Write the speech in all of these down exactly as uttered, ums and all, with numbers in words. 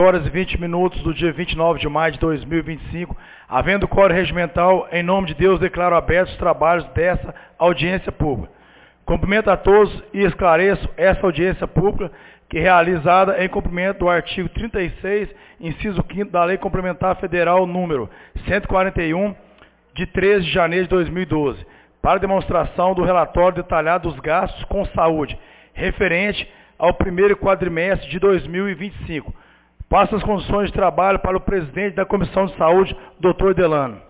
horas e vinte minutos do dia vinte e nove de maio de dois mil e vinte e cinco, havendo quórum regimental, em nome de Deus, declaro abertos os trabalhos desta audiência pública. Cumprimento a todos e esclareço essa audiência pública, que é realizada em cumprimento do artigo trinta e seis, inciso quinto da Lei Complementar Federal número cento e quarenta e um, de treze de janeiro de dois mil e doze, para demonstração do relatório detalhado dos gastos com saúde, referente ao primeiro quadrimestre de dois mil e vinte e cinco. Passo as condições de trabalho para o presidente da Comissão de Saúde, doutor Delano.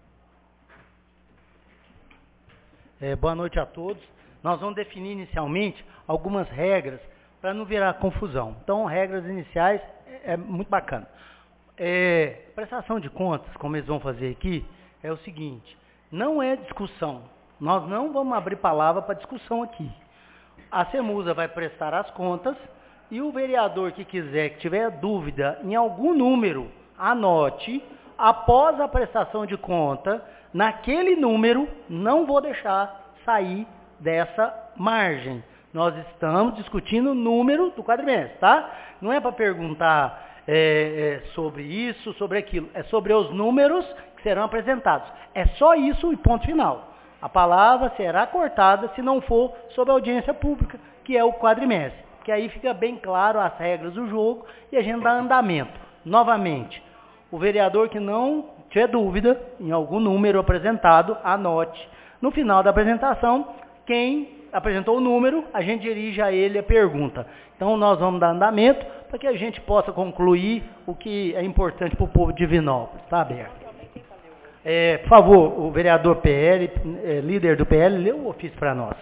É, boa noite a todos. Nós vamos definir inicialmente algumas regras para não virar confusão. Então, regras iniciais é, é muito bacana. É, prestação de contas, como eles vão fazer aqui, é o seguinte: não é discussão. Nós não vamos abrir palavra para discussão aqui. A CEMUSA vai prestar as contas e o vereador que quiser, que tiver dúvida em algum número, anote. Após a prestação de conta, naquele número, não vou deixar sair dessa margem. Nós estamos discutindo o número do quadrimestre, tá? Não é para perguntar é, é, sobre isso, sobre aquilo. É sobre os números que serão apresentados. É só isso e ponto final. A palavra será cortada se não for sobre a audiência pública, que é o quadrimestre. Que aí fica bem claro as regras do jogo e a gente dá andamento. Novamente, o vereador que não tiver dúvida em algum número apresentado, anote. No final da apresentação, quem apresentou o número, a gente dirige a ele a pergunta. Então, nós vamos dar andamento para que a gente possa concluir o que é importante para o povo de Divinópolis. Está aberto. É, por favor, o vereador P L, é, líder do P L, lê o ofício para nós.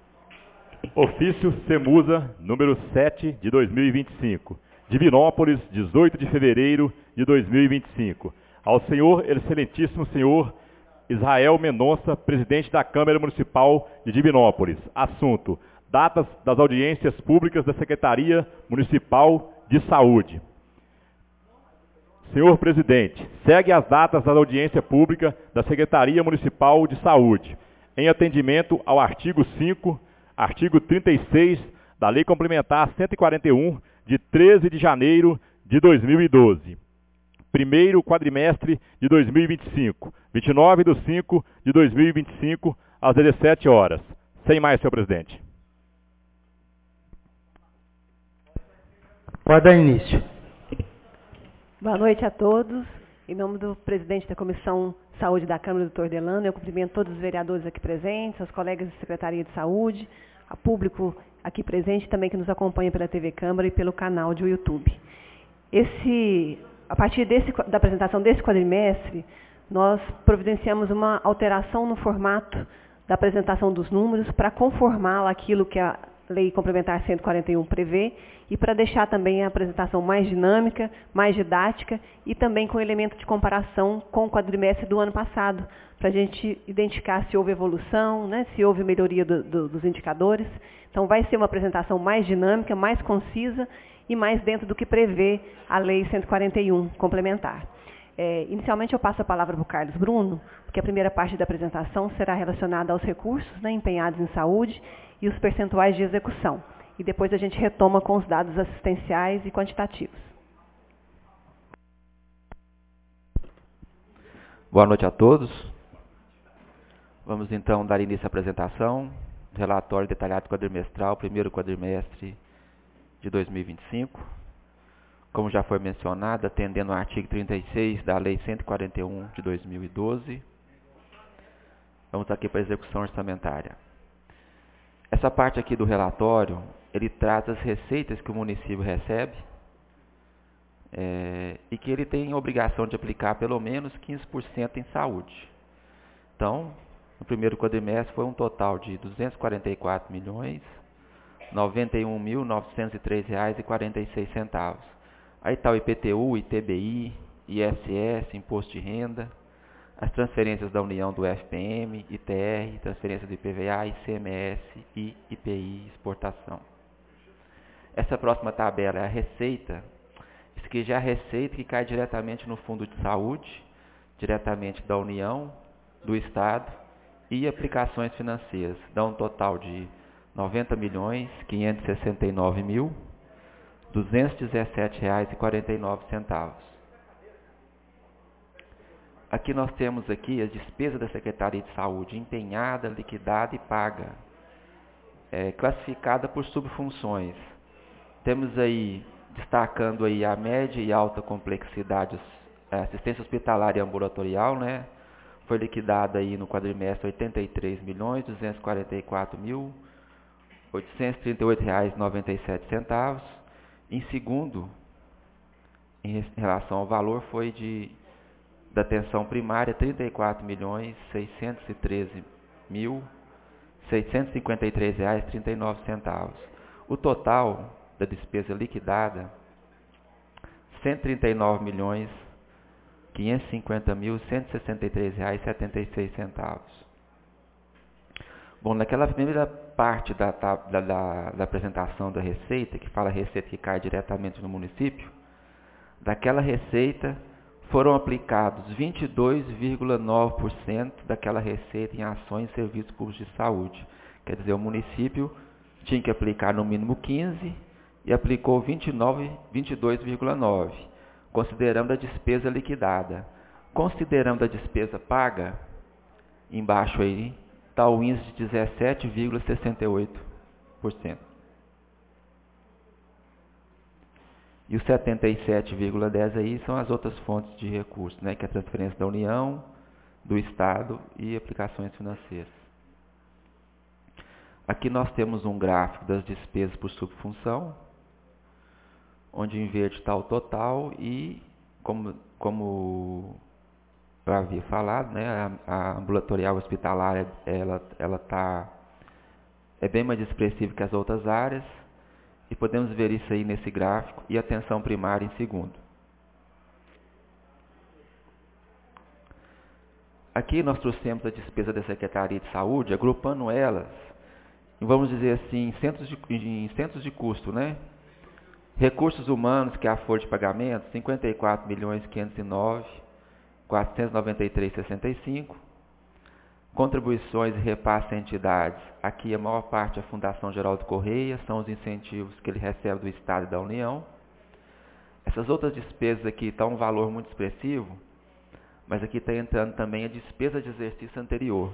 Ofício CEMUSA, número sete, de dois mil e vinte e cinco. Divinópolis, dezoito de fevereiro de dois mil e vinte e cinco. Ao senhor, excelentíssimo senhor Israel Mendonça, presidente da Câmara Municipal de Divinópolis. Assunto: datas das audiências públicas da Secretaria Municipal de Saúde. Senhor presidente, segue as datas da audiência pública da Secretaria Municipal de Saúde, em atendimento ao artigo cinco, artigo trinta e seis da Lei Complementar cento e quarenta e um, de treze de janeiro de dois mil e doze. Primeiro quadrimestre de dois mil e vinte e cinco, vinte e nove de cinco de dois mil e vinte e cinco, às dezessete horas. Sem mais, senhor presidente. Pode dar início. Boa noite a todos. Em nome do presidente da Comissão de Saúde da Câmara, doutor Delano, eu cumprimento todos os vereadores aqui presentes, os colegas da Secretaria de Saúde, a público aqui presente também que nos acompanha pela T V Câmara e pelo canal de YouTube. Esse... A partir desse, da apresentação desse quadrimestre, nós providenciamos uma alteração no formato da apresentação dos números para conformá-la àquilo que a Lei Complementar cento e quarenta e um prevê e para deixar também a apresentação mais dinâmica, mais didática e também com elemento de comparação com o quadrimestre do ano passado, para a gente identificar se houve evolução, né, se houve melhoria do, do, dos indicadores. Então, vai ser uma apresentação mais dinâmica, mais concisa e mais dentro do que prevê a Lei cento e quarenta e um complementar. É, inicialmente eu passo a palavra para o Carlos Bruno, porque a primeira parte da apresentação será relacionada aos recursos, né, empenhados em saúde e os percentuais de execução. E depois a gente retoma com os dados assistenciais e quantitativos. Boa noite a todos. Vamos então dar início à apresentação. Relatório detalhado quadrimestral, primeiro quadrimestre de dois mil e vinte e cinco. Como já foi mencionado, atendendo ao artigo trinta e seis da Lei cento e quarenta e um de dois mil e doze. Vamos aqui para a execução orçamentária. Essa parte aqui do relatório, ele traz as receitas que o município recebe é, e que ele tem a obrigação de aplicar pelo menos quinze por cento em saúde. Então, no primeiro quadrimestre foi um total de duzentos e quarenta e quatro milhões, noventa e um mil, novecentos e três reais e quarenta e seis centavos. Aí está o I P T U, I T B I, I S S, Imposto de Renda, as transferências da União do F P M, I T R, transferências do I P V A, I C M S e I P I, exportação. Essa próxima tabela é a receita. Isso aqui já é a receita que cai diretamente no Fundo de Saúde, diretamente da União, do Estado e aplicações financeiras. Dá um total de noventa milhões, quinhentos e sessenta e nove mil, duzentos e dezessete reais e quarenta e nove centavos. Aqui nós temos aqui as despesas da Secretaria de Saúde, empenhada, liquidada e paga, é, classificada por subfunções. Temos aí, destacando aí a média e alta complexidade, a assistência hospitalar e ambulatorial, né? Foi liquidada aí no quadrimestre oitenta e três milhões, duzentos e quarenta e quatro mil, oitocentos e trinta e oito reais e noventa e sete centavos. Em segundo, em relação ao valor, foi de da atenção primária, trinta e quatro milhões, seiscentos e treze mil, seiscentos e cinquenta e três reais e trinta e nove centavos. O total da despesa liquidada, cento e trinta e nove milhões, quinhentos e cinquenta mil, cento e sessenta e três reais e setenta e seis centavos. Bom, naquela primeira parte da, da, da, da apresentação da receita, que fala a receita que cai diretamente no município, daquela receita foram aplicados vinte e dois vírgula nove por cento daquela receita em ações e serviços públicos de saúde. Quer dizer, o município tinha que aplicar no mínimo quinze e aplicou vinte e nove, vinte e dois vírgula nove, considerando a despesa liquidada. Considerando a despesa paga, embaixo aí está o índice de dezessete vírgula sessenta e oito por cento. E os setenta e sete vírgula dez por cento aí são as outras fontes de recursos, né, que é a transferência da União, do Estado e aplicações financeiras. Aqui nós temos um gráfico das despesas por subfunção, onde em verde está o total e, como, como eu havia falado, né, a, a ambulatorial hospitalar ela, ela tá, é bem mais expressiva que as outras áreas. E podemos ver isso aí nesse gráfico, e atenção primária em segundo. Aqui nós trouxemos a despesa da Secretaria de Saúde, agrupando elas, vamos dizer assim, em centros de, em centros de custo, né? Recursos humanos, que é a folha de pagamento, cinquenta e quatro milhões, quinhentos e nove mil, quatrocentos e noventa e três reais e sessenta e cinco centavos. Contribuições e repasse a entidades. Aqui a maior parte é a Fundação Geraldo Correia, são os incentivos que ele recebe do Estado e da União. Essas outras despesas aqui estão um valor muito expressivo, mas aqui está entrando também a despesa de exercício anterior.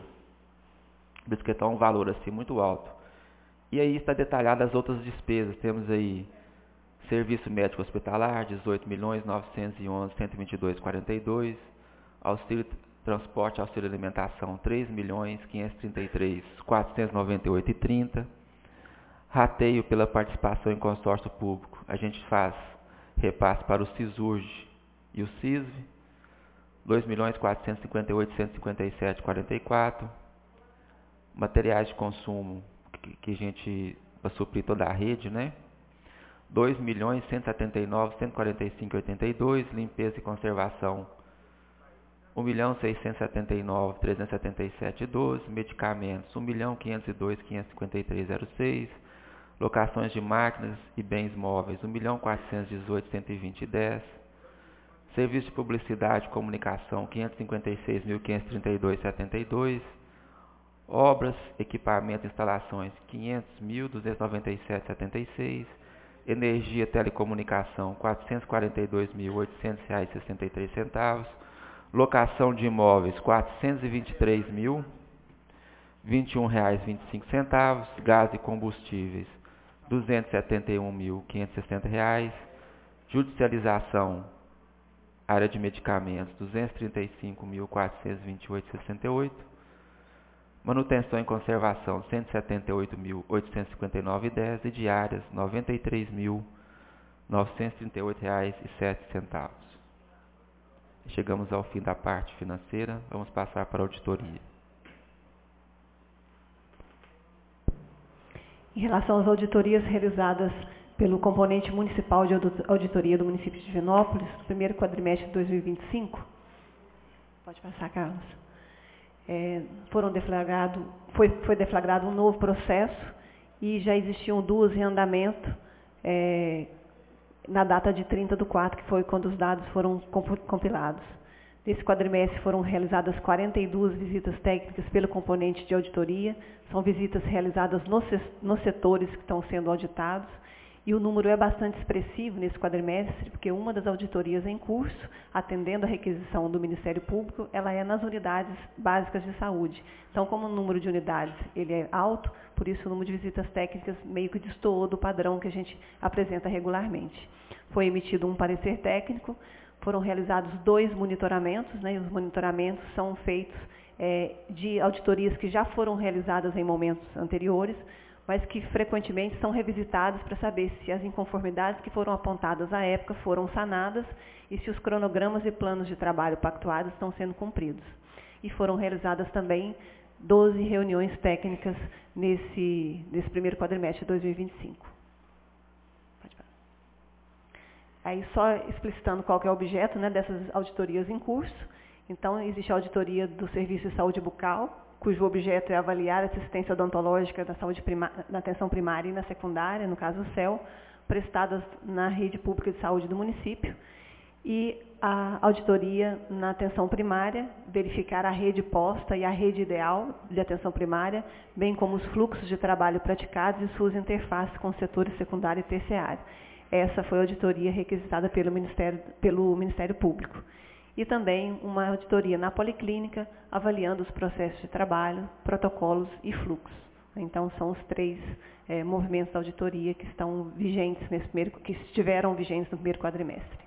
Por isso que está um valor assim muito alto. E aí está detalhado as outras despesas. Temos aí serviço médico hospitalar, dezoito milhões, novecentos e onze mil, cento e vinte e dois reais e quarenta e dois centavos. Auxílio transporte, auxílio alimentação, três milhões, quinhentos e trinta e três mil, quatrocentos e noventa e oito reais e trinta centavos. Rateio pela participação em consórcio público. A gente faz repasse para o SISURG e o SISV, dois milhões, quatrocentos e cinquenta e oito mil, cento e cinquenta e sete reais e quarenta e quatro centavos. Materiais de consumo, que, que a gente, para suprir toda a rede, né? dois milhões, cento e setenta e nove mil, cento e quarenta e cinco reais e oitenta e dois centavos. Limpeza e conservação, um milhão, seiscentos e setenta e nove mil, trezentos e setenta e sete reais e doze centavos. Medicamentos, um milhão, quinhentos e dois mil, quinhentos e cinquenta e três reais e seis centavos. Locações de máquinas e bens móveis, um milhão, quatrocentos e dezoito mil, cento e vinte reais e dez centavos. Serviço de publicidade e comunicação, quinhentos e cinquenta e seis mil, quinhentos e trinta e dois reais e setenta e dois centavos. Obras, equipamentos e instalações, quinhentos mil, duzentos e noventa e sete reais e setenta e seis centavos. Energia e telecomunicação, quatrocentos e quarenta e dois mil, oitocentos reais e sessenta e três centavos. Locação de imóveis, quatrocentos e vinte e três mil, vinte e um reais e vinte e cinco centavos. Gás e combustíveis, duzentos e setenta e um mil, quinhentos e sessenta reais. Judicialização, área de medicamentos, duzentos e trinta e cinco mil, quatrocentos e vinte e oito reais e sessenta e oito centavos. Manutenção e conservação, cento e setenta e oito mil, oitocentos e cinquenta e nove reais e dez centavos. E diárias, noventa e três mil, novecentos e trinta e oito reais e sete centavos. Chegamos ao fim da parte financeira, vamos passar para a auditoria. Em relação às auditorias realizadas pelo componente municipal de auditoria do município de Divinópolis, no primeiro quadrimestre de dois mil e vinte e cinco, pode passar, Carlos, é, foram deflagrado, foi, foi deflagrado um novo processo e já existiam duas em andamento, é, na data de trinta do quatro, que foi quando os dados foram compilados. Nesse quadrimestre foram realizadas quarenta e duas visitas técnicas pelo componente de auditoria, são visitas realizadas nos, nos setores que estão sendo auditados, E o número é bastante expressivo nesse quadrimestre, porque uma das auditorias em curso, atendendo a requisição do Ministério Público, ela é nas unidades básicas de saúde. Então, como o número de unidades ele é alto, por isso o número de visitas técnicas meio que destoou do padrão que a gente apresenta regularmente. Foi emitido um parecer técnico, foram realizados dois monitoramentos, né, e os monitoramentos são feitos é, de auditorias que já foram realizadas em momentos anteriores, mas que frequentemente são revisitados para saber se as inconformidades que foram apontadas à época foram sanadas e se os cronogramas e planos de trabalho pactuados estão sendo cumpridos. E foram realizadas também doze reuniões técnicas nesse, nesse primeiro quadrimestre de dois mil e vinte e cinco. Pode falar. Aí só explicitando qual que é o objeto, né, dessas auditorias em curso. Então, existe a auditoria do Serviço de Saúde Bucal, cujo objeto é avaliar a assistência odontológica na, saúde primária, na atenção primária e na secundária, no caso o C E L, prestadas na rede pública de saúde do município. E a auditoria na atenção primária, verificar a rede posta e a rede ideal de atenção primária, bem como os fluxos de trabalho praticados e suas interfaces com os setores secundário e terciário. Essa foi a auditoria requisitada pelo Ministério, pelo Ministério Público. E também uma auditoria na policlínica, avaliando os processos de trabalho, protocolos e fluxos. Então, são os três é, movimentos da auditoria que estão vigentes nesse primeiro, que estiveram vigentes no primeiro quadrimestre.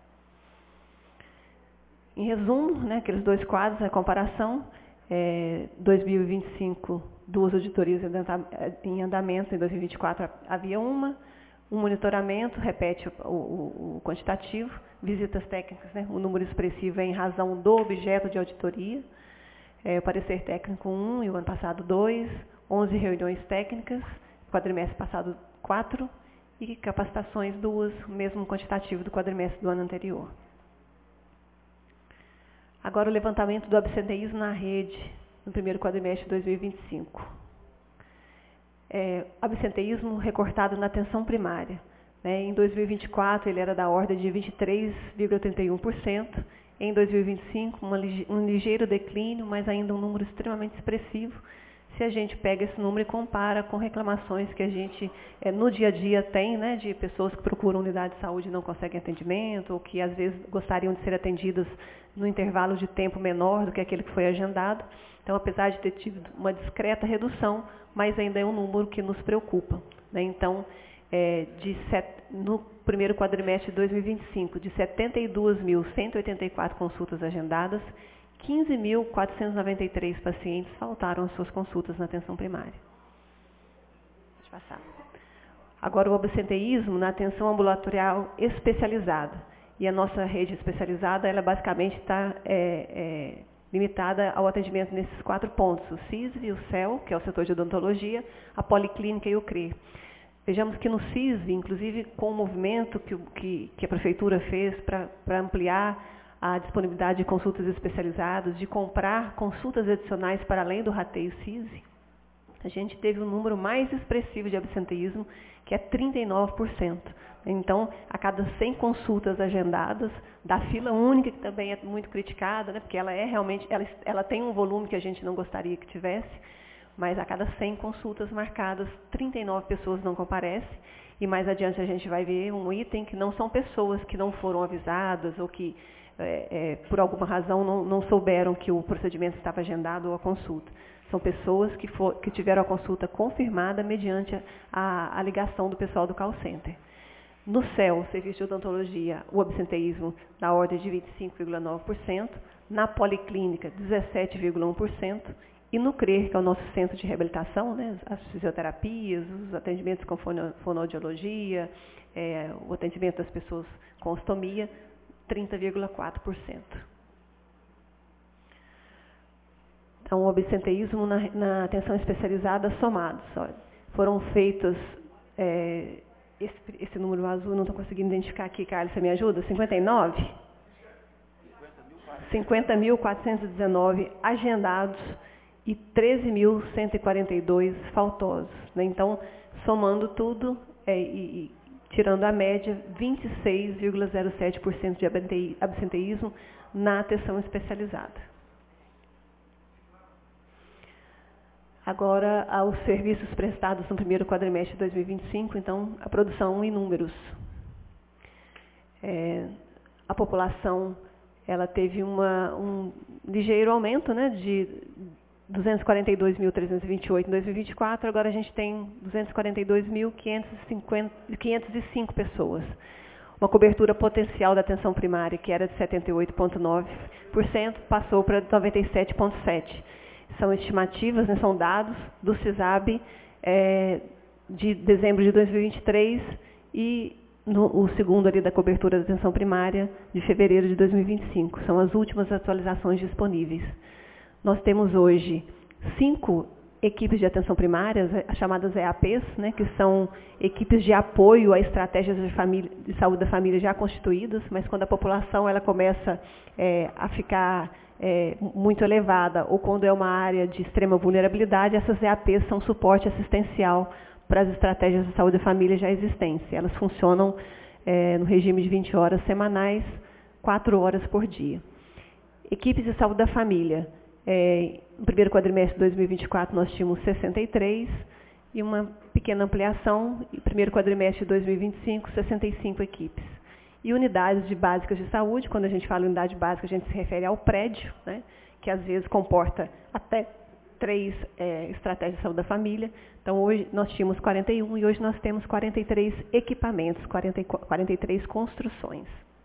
Em resumo, né, aqueles dois quadros, a comparação, é, dois mil e vinte e cinco, duas auditorias em andamento, em dois mil e vinte e quatro havia uma, um monitoramento, repete o, o, o quantitativo, visitas técnicas, né, o número expressivo é em razão do objeto de auditoria, é, o parecer técnico um e o ano passado dois, onze reuniões técnicas, quadrimestre passado quatro, e capacitações duas, o mesmo quantitativo do quadrimestre do ano anterior. Agora o levantamento do absenteísmo na rede, no primeiro quadrimestre de dois mil e vinte e cinco. É, absenteísmo recortado na atenção primária. Né? Em dois mil e vinte e quatro ele era da ordem de vinte e três vírgula oitenta e um por cento. Em dois mil e vinte e cinco, uma, um ligeiro declínio, mas ainda um número extremamente expressivo, se a gente pega esse número e compara com reclamações que a gente é, no dia a dia tem, né, de pessoas que procuram unidade de saúde e não conseguem atendimento, ou que às vezes gostariam de ser atendidas no intervalo de tempo menor do que aquele que foi agendado. Então, apesar de ter tido uma discreta redução, mas ainda é um número que nos preocupa. Né? Então, é, de set... no primeiro quadrimestre de dois mil e vinte e cinco, de setenta e duas mil cento e oitenta e quatro consultas agendadas, quinze mil quatrocentos e noventa e três pacientes faltaram às suas consultas na atenção primária. Pode passar. Agora, o absenteísmo na atenção ambulatorial especializada. E a nossa rede especializada, ela basicamente está é, é, limitada ao atendimento nesses quatro pontos. O C I S V, o C E L, que é o setor de odontologia, a policlínica e o C R E. Vejamos que no C I S V, inclusive com o movimento que, que, que a Prefeitura fez para ampliar a disponibilidade de consultas especializadas, de comprar consultas adicionais para além do rateio C I S V, a gente teve um número mais expressivo de absenteísmo, que é trinta e nove por cento. Então, a cada cem consultas agendadas, da fila única, que também é muito criticada, né, porque ela é realmente, ela, ela tem um volume que a gente não gostaria que tivesse, mas a cada cem consultas marcadas, trinta e nove pessoas não comparecem, e mais adiante a gente vai ver um item que não são pessoas que não foram avisadas ou que, é, é, por alguma razão, não, não souberam que o procedimento estava agendado ou a consulta. São pessoas que, for, que tiveram a consulta confirmada mediante a, a ligação do pessoal do call center. No C E L, Serviço de Odontologia, o absenteísmo na ordem de vinte e cinco vírgula nove por cento, na Policlínica, dezessete vírgula um por cento, e no C R E R, que é o nosso centro de reabilitação, né, as fisioterapias, os atendimentos com fono, fonoaudiologia, é, o atendimento das pessoas com ostomia, trinta vírgula quatro por cento. Então, o absenteísmo na, na atenção especializada somados. Olha, foram feitos, é, esse, esse número azul, não estou conseguindo identificar aqui, Carlos, você me ajuda? cinquenta e nove? cinquenta mil quatrocentos e dezenove agendados e treze mil cento e quarenta e dois faltosos. Né? Então, somando tudo é, e, e tirando a média, vinte e seis vírgula zero sete por cento de absenteísmo na atenção especializada. Agora, aos serviços prestados no primeiro quadrimestre de dois mil e vinte e cinco, então, a produção em números. É, a população ela teve uma, um ligeiro aumento, né, de duzentos e quarenta e dois mil trezentos e vinte e oito em dois mil e vinte e quatro, agora a gente tem duzentos e quarenta e dois mil quinhentos e cinco pessoas. Uma cobertura potencial da atenção primária, que era de setenta e oito vírgula nove por cento, passou para noventa e sete vírgula sete por cento. São estimativas, né, são dados do CISAB é, de dezembro de dois mil e vinte e três e no, o segundo ali da cobertura da atenção primária de fevereiro de dois mil e vinte e cinco. São as últimas atualizações disponíveis. Nós temos hoje cinco equipes de atenção primária, as chamadas E A Ps, né, que são equipes de apoio a estratégias de, família, de saúde da família já constituídas, mas quando a população ela começa é, a ficar é, muito elevada ou quando é uma área de extrema vulnerabilidade, essas E A Ps são suporte assistencial para as estratégias de saúde da família já existentes. Elas funcionam é, no regime de vinte horas semanais, quatro horas por dia. Equipes de saúde da família. É, no primeiro quadrimestre de dois mil e vinte e quatro nós tínhamos sessenta e três e uma pequena ampliação, e primeiro quadrimestre de dois mil e vinte e cinco, sessenta e cinco equipes. E unidades de básicas de saúde, quando a gente fala em unidade básica, a gente se refere ao prédio, né, que às vezes comporta até três é, estratégias de saúde da família. Então hoje nós tínhamos quarenta e um e hoje nós temos quarenta e três equipamentos, quarenta e quatro, quarenta e três construções.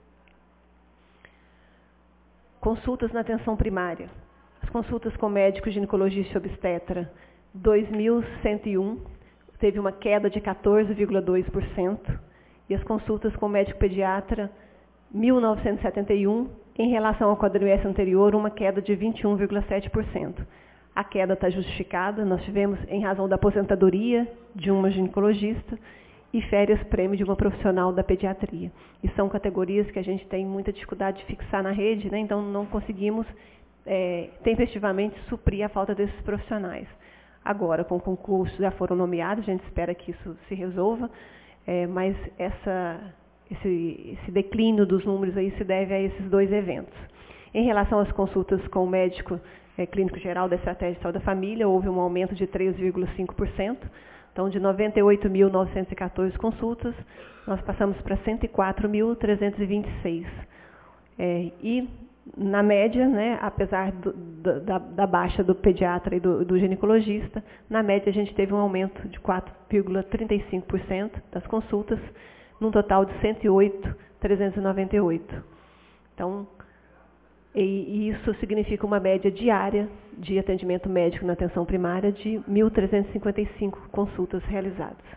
Consultas na atenção primária. As consultas com médico, ginecologista e obstetra, dois mil cento e um, teve uma queda de quatorze vírgula dois por cento. E as consultas com médico pediatra, mil novecentos e setenta e um, em relação ao quadrimestre anterior, uma queda de vinte e um vírgula sete por cento. A queda está justificada, nós tivemos em razão da aposentadoria de uma ginecologista e férias prêmio de uma profissional da pediatria. E são categorias que a gente tem muita dificuldade de fixar na rede, né? Então não conseguimos É, tempestivamente suprir a falta desses profissionais. Agora, com o concurso já foram nomeados, a gente espera que isso se resolva, é, mas essa, esse, esse declínio dos números aí se deve a esses dois eventos. Em relação às consultas com o médico é, clínico geral da Estratégia de Saúde da Família, houve um aumento de três vírgula cinco por cento, então de noventa e oito mil novecentos e quatorze consultas, nós passamos para cento e quatro mil trezentos e vinte e seis. É, e na média, né, apesar do, da, da baixa do pediatra e do, do ginecologista, na média a gente teve um aumento de quatro vírgula trinta e cinco por cento das consultas, num total de cento e oito mil trezentos e noventa e oito. Então, e, e isso significa uma média diária de atendimento médico na atenção primária de mil trezentos e cinquenta e cinco consultas realizadas.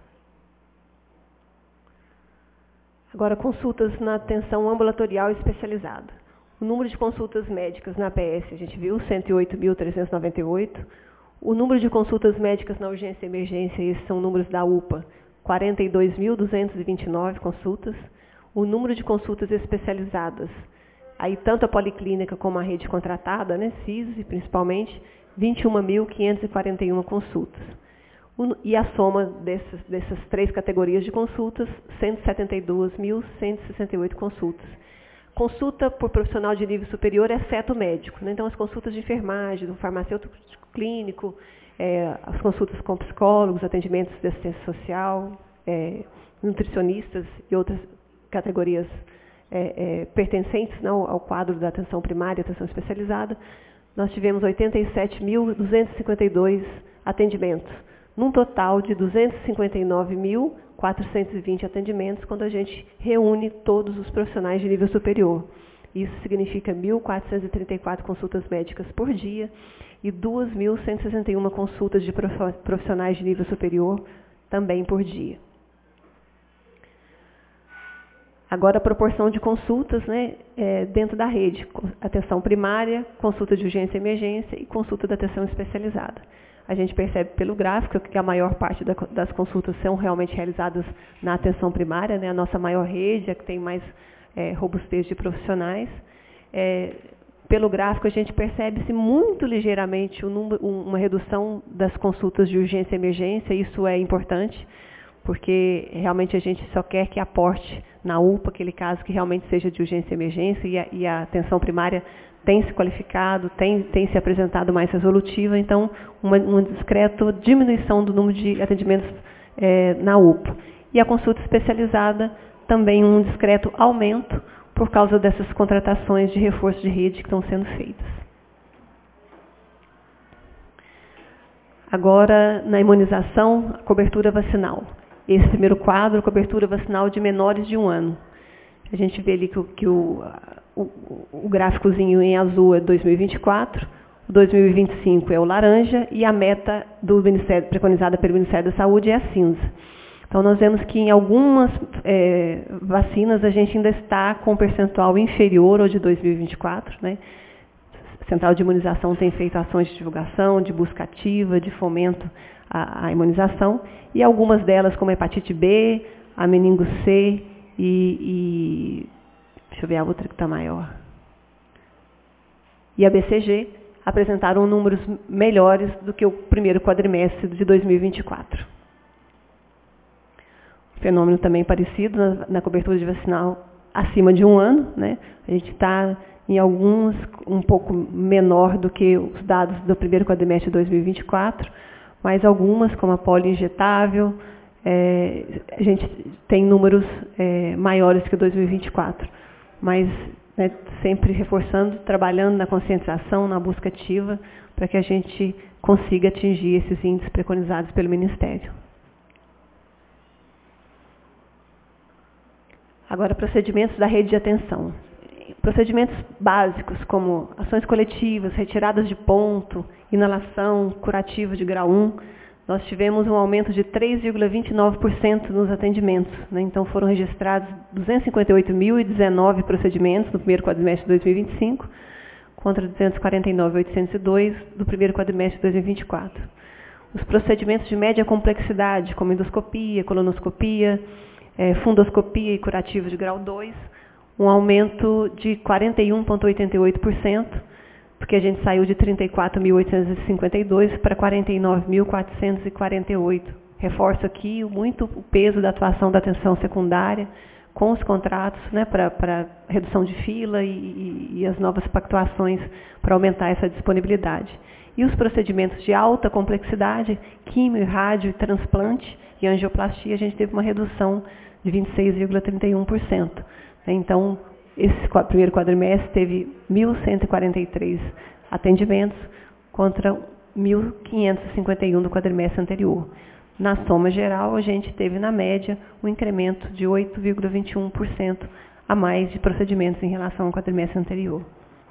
Agora, consultas na atenção ambulatorial especializada. O número de consultas médicas na A P S, a gente viu, cento e oito mil trezentos e noventa e oito. O número de consultas médicas na urgência e emergência, esses são números da U P A, quarenta e dois mil duzentos e vinte e nove consultas. O número de consultas especializadas, aí tanto a policlínica como a rede contratada, né, C I S, principalmente, vinte e um mil quinhentos e quarenta e uma consultas. O, e a soma dessas, dessas três categorias de consultas, cento e setenta e dois mil cento e sessenta e oito consultas. Consulta por profissional de nível superior, exceto médico, né? Então, as consultas de enfermagem, do farmacêutico clínico, é, as consultas com psicólogos, atendimentos de assistência social, é, nutricionistas e outras categorias é, é, pertencentes, não, ao quadro da atenção primária e atenção especializada, nós tivemos oitenta e sete mil duzentos e cinquenta e dois atendimentos, num total de duzentos e cinquenta e nove mil quatrocentos e vinte atendimentos, quando a gente reúne todos os profissionais de nível superior. Isso significa mil quatrocentos e trinta e quatro consultas médicas por dia e duas mil cento e sessenta e uma consultas de profissionais de nível superior também por dia. Agora, a proporção de consultas, né, é, dentro da rede. Atenção primária, consulta de urgência e emergência e consulta da atenção especializada. A gente percebe pelo gráfico que a maior parte da, das consultas são realmente realizadas na atenção primária, né? A nossa maior rede, a que tem mais é, robustez de profissionais. É, pelo gráfico, a gente percebe-se muito ligeiramente um número, um, uma redução das consultas de urgência e emergência, isso é importante, porque realmente a gente só quer que aporte na U P A aquele caso que realmente seja de urgência e emergência, e a, e a atenção primária tem se qualificado, tem, tem se apresentado mais resolutiva, então uma, uma discreta diminuição do número de atendimentos é, na U P A. E a consulta especializada também um discreto aumento por causa dessas contratações de reforço de rede que estão sendo feitas. Agora, na imunização, a cobertura vacinal. Esse primeiro quadro, cobertura vacinal de menores de um ano. A gente vê ali que, o, que o, o, o gráficozinho em azul é dois mil e vinte e quatro, o dois mil e vinte e cinco é o laranja e a meta do Ministério, preconizada pelo Ministério da Saúde é a cinza. Então, nós vemos que em algumas é, vacinas a gente ainda está com um percentual inferior ao de dois mil e vinte e quatro, né? A Central de Imunização tem feito ações de divulgação, de busca ativa, de fomento à, à imunização, e algumas delas, como a hepatite B, a meningo C e, e deixa eu ver a outra que está maior, e a B C G, apresentaram números melhores do que o primeiro quadrimestre de dois mil e vinte e quatro. Fenômeno também parecido na, na cobertura de vacinal acima de um ano, né? A gente está em alguns um pouco menor do que os dados do primeiro quadrimestre de dois mil e vinte e quatro, mas algumas, como a polio injetável, é, a gente tem números é, maiores que dois mil e vinte e quatro, mas né, sempre reforçando, trabalhando na conscientização, na busca ativa, para que a gente consiga atingir esses índices preconizados pelo Ministério. Agora, procedimentos da rede de atenção. Procedimentos básicos, como ações coletivas, retiradas de ponto, inalação, curativo de grau um, nós tivemos um aumento de três vírgula vinte e nove por cento nos atendimentos. Né? Então, foram registrados duzentos e cinquenta e oito mil e dezenove procedimentos no primeiro quadrimestre de dois mil e vinte e cinco, contra duzentos e quarenta e nove mil oitocentos e dois do primeiro quadrimestre de dois mil e vinte e quatro. Os procedimentos de média complexidade, como endoscopia, colonoscopia, É, fundoscopia e curativo de grau dois, um aumento de quarenta e um vírgula oitenta e oito por cento, porque a gente saiu de trinta e quatro mil oitocentos e cinquenta e dois para quarenta e nove mil quatrocentos e quarenta e oito. Reforço aqui muito o peso da atuação da atenção secundária, com os contratos né, para redução de fila e, e, e as novas pactuações para aumentar essa disponibilidade. E os procedimentos de alta complexidade, químio, rádio, transplante e angioplastia, a gente teve uma redução de vinte e seis vírgula trinta e um por cento. Então, esse primeiro quadrimestre teve mil cento e quarenta e três atendimentos contra mil quinhentos e cinquenta e um do quadrimestre anterior. Na soma geral, a gente teve, na média, um incremento de oito vírgula vinte e um por cento a mais de procedimentos em relação ao quadrimestre anterior.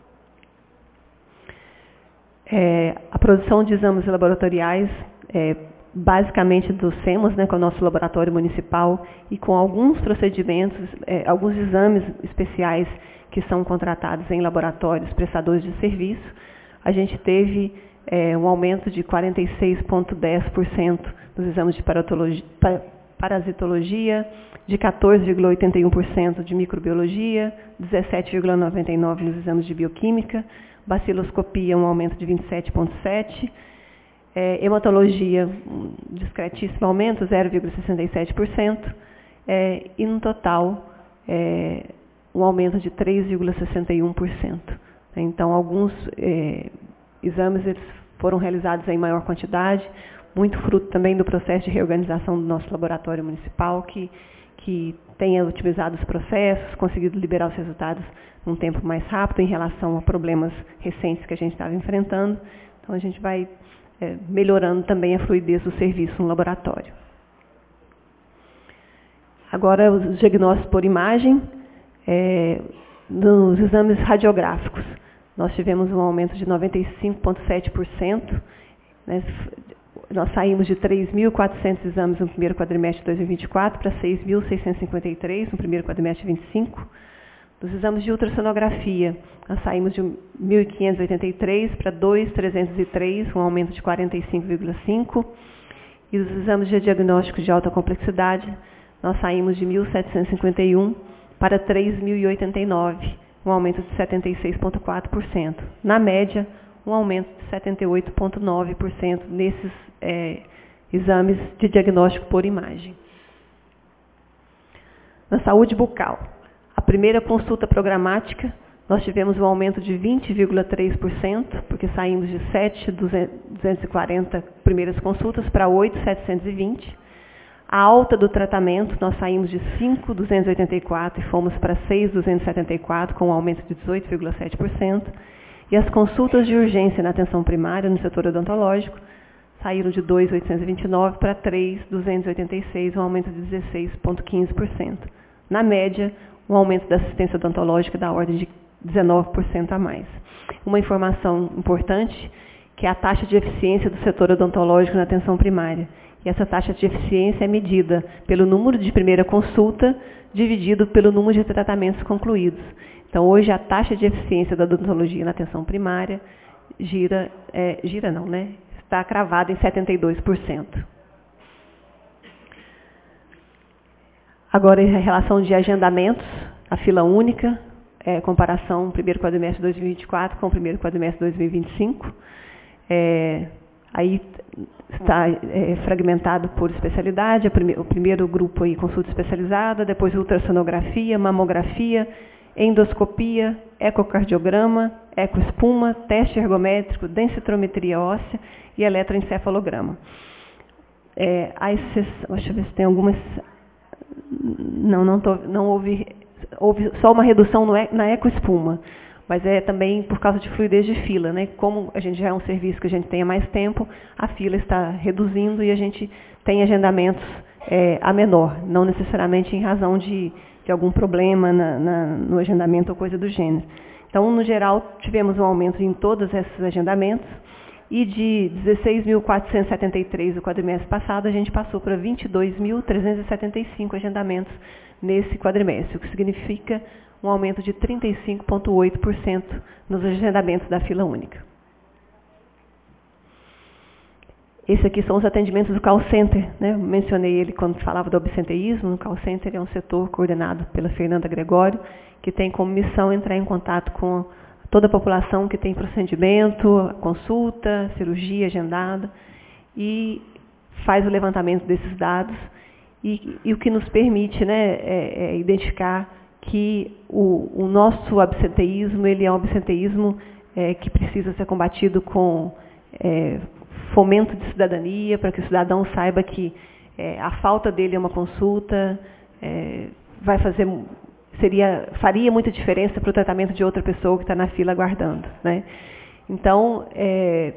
É, a produção de exames laboratoriais, é, basicamente do SEMAS, né, com o nosso laboratório municipal, e com alguns procedimentos, é, alguns exames especiais que são contratados em laboratórios prestadores de serviço, a gente teve é, um aumento de quarenta e seis vírgula dez por cento nos exames de parasitologia, de quatorze vírgula oitenta e um por cento de microbiologia, dezessete vírgula noventa e nove por cento nos exames de bioquímica, baciloscopia, um aumento de vinte e sete vírgula sete por cento, É, hematologia, um discretíssimo aumento, zero vírgula sessenta e sete por cento, é, e no total, é, um aumento de três vírgula sessenta e um por cento. Então, alguns é, exames eles foram realizados em maior quantidade, muito fruto também do processo de reorganização do nosso laboratório municipal, que, que tenha otimizado os processos, conseguido liberar os resultados num tempo mais rápido em relação a problemas recentes que a gente estava enfrentando. Então, a gente vai É, melhorando também a fluidez do serviço no laboratório. Agora, os diagnósticos por imagem, é, nos exames radiográficos, nós tivemos um aumento de noventa e cinco vírgula sete por cento, né, nós saímos de três mil e quatrocentos exames no primeiro quadrimestre de dois mil e vinte e quatro para seis mil seiscentos e cinquenta e três no primeiro quadrimestre de vinte e cinco. Dos exames de ultrassonografia, nós saímos de mil quinhentos e oitenta e três para dois mil trezentos e três, um aumento de quarenta e cinco vírgula cinco por cento. E os exames de diagnóstico de alta complexidade, nós saímos de mil setecentos e cinquenta e um para três mil e oitenta e nove, um aumento de setenta e seis vírgula quatro por cento. Na média, um aumento de setenta e oito vírgula nove por cento nesses é, exames de diagnóstico por imagem. Na saúde bucal, a primeira consulta programática, nós tivemos um aumento de vinte vírgula três por cento, porque saímos de sete mil duzentos e quarenta primeiras consultas para oito mil setecentos e vinte. A alta do tratamento, nós saímos de cinco mil duzentos e oitenta e quatro e fomos para seis mil duzentos e setenta e quatro, com um aumento de dezoito vírgula sete por cento. E as consultas de urgência na atenção primária, no setor odontológico, saíram de dois mil oitocentos e vinte e nove para três mil duzentos e oitenta e seis, um aumento de dezesseis vírgula quinze por cento. Na média, um aumento da assistência odontológica da ordem de dezenove por cento a mais. Uma informação importante, que é a taxa de eficiência do setor odontológico na atenção primária. E essa taxa de eficiência é medida pelo número de primeira consulta dividido pelo número de tratamentos concluídos. Então, hoje, a taxa de eficiência da odontologia na atenção primária gira, é, gira não, né? Está cravada em setenta e dois por cento. Agora, em relação de agendamentos, a fila única, é, comparação primeiro quadrimestre de dois mil e vinte e quatro com o primeiro quadrimestre de dois mil e vinte e cinco. É, aí está é, fragmentado por especialidade, prime, o primeiro grupo aí, consulta especializada, depois ultrassonografia, mamografia, endoscopia, ecocardiograma, ecoespuma, teste ergométrico, densitometria óssea e eletroencefalograma. É, a exceção, deixa eu ver se tem algumas... Não, não, tô, não houve, houve só uma redução no, na ecoespuma, mas é também por causa de fluidez de fila, né? Como a gente já é um serviço que a gente tem há mais tempo, a fila está reduzindo e a gente tem agendamentos é, a menor, não necessariamente em razão de, de algum problema na, na, no agendamento ou coisa do gênero. Então, no geral, tivemos um aumento em todos esses agendamentos e de dezesseis mil quatrocentos e setenta e três no quadrimestre passado, a gente passou para vinte e dois mil trezentos e setenta e cinco agendamentos nesse quadrimestre, o que significa um aumento de trinta e cinco vírgula oito por cento nos agendamentos da fila única. Esse aqui são os atendimentos do call center, né? Eu mencionei ele quando falava do absenteísmo. O call center é um setor coordenado pela Fernanda Gregório, que tem como missão entrar em contato com toda a população que tem procedimento, consulta, cirurgia agendada, e faz o levantamento desses dados, e, e o que nos permite, né, é, é identificar que o, o nosso absenteísmo, ele é um absenteísmo é, que precisa ser combatido com é, fomento de cidadania, para que o cidadão saiba que é, a falta dele é uma consulta, é, vai fazer... Seria, faria muita diferença para o tratamento de outra pessoa que está na fila aguardando, né? Então, é,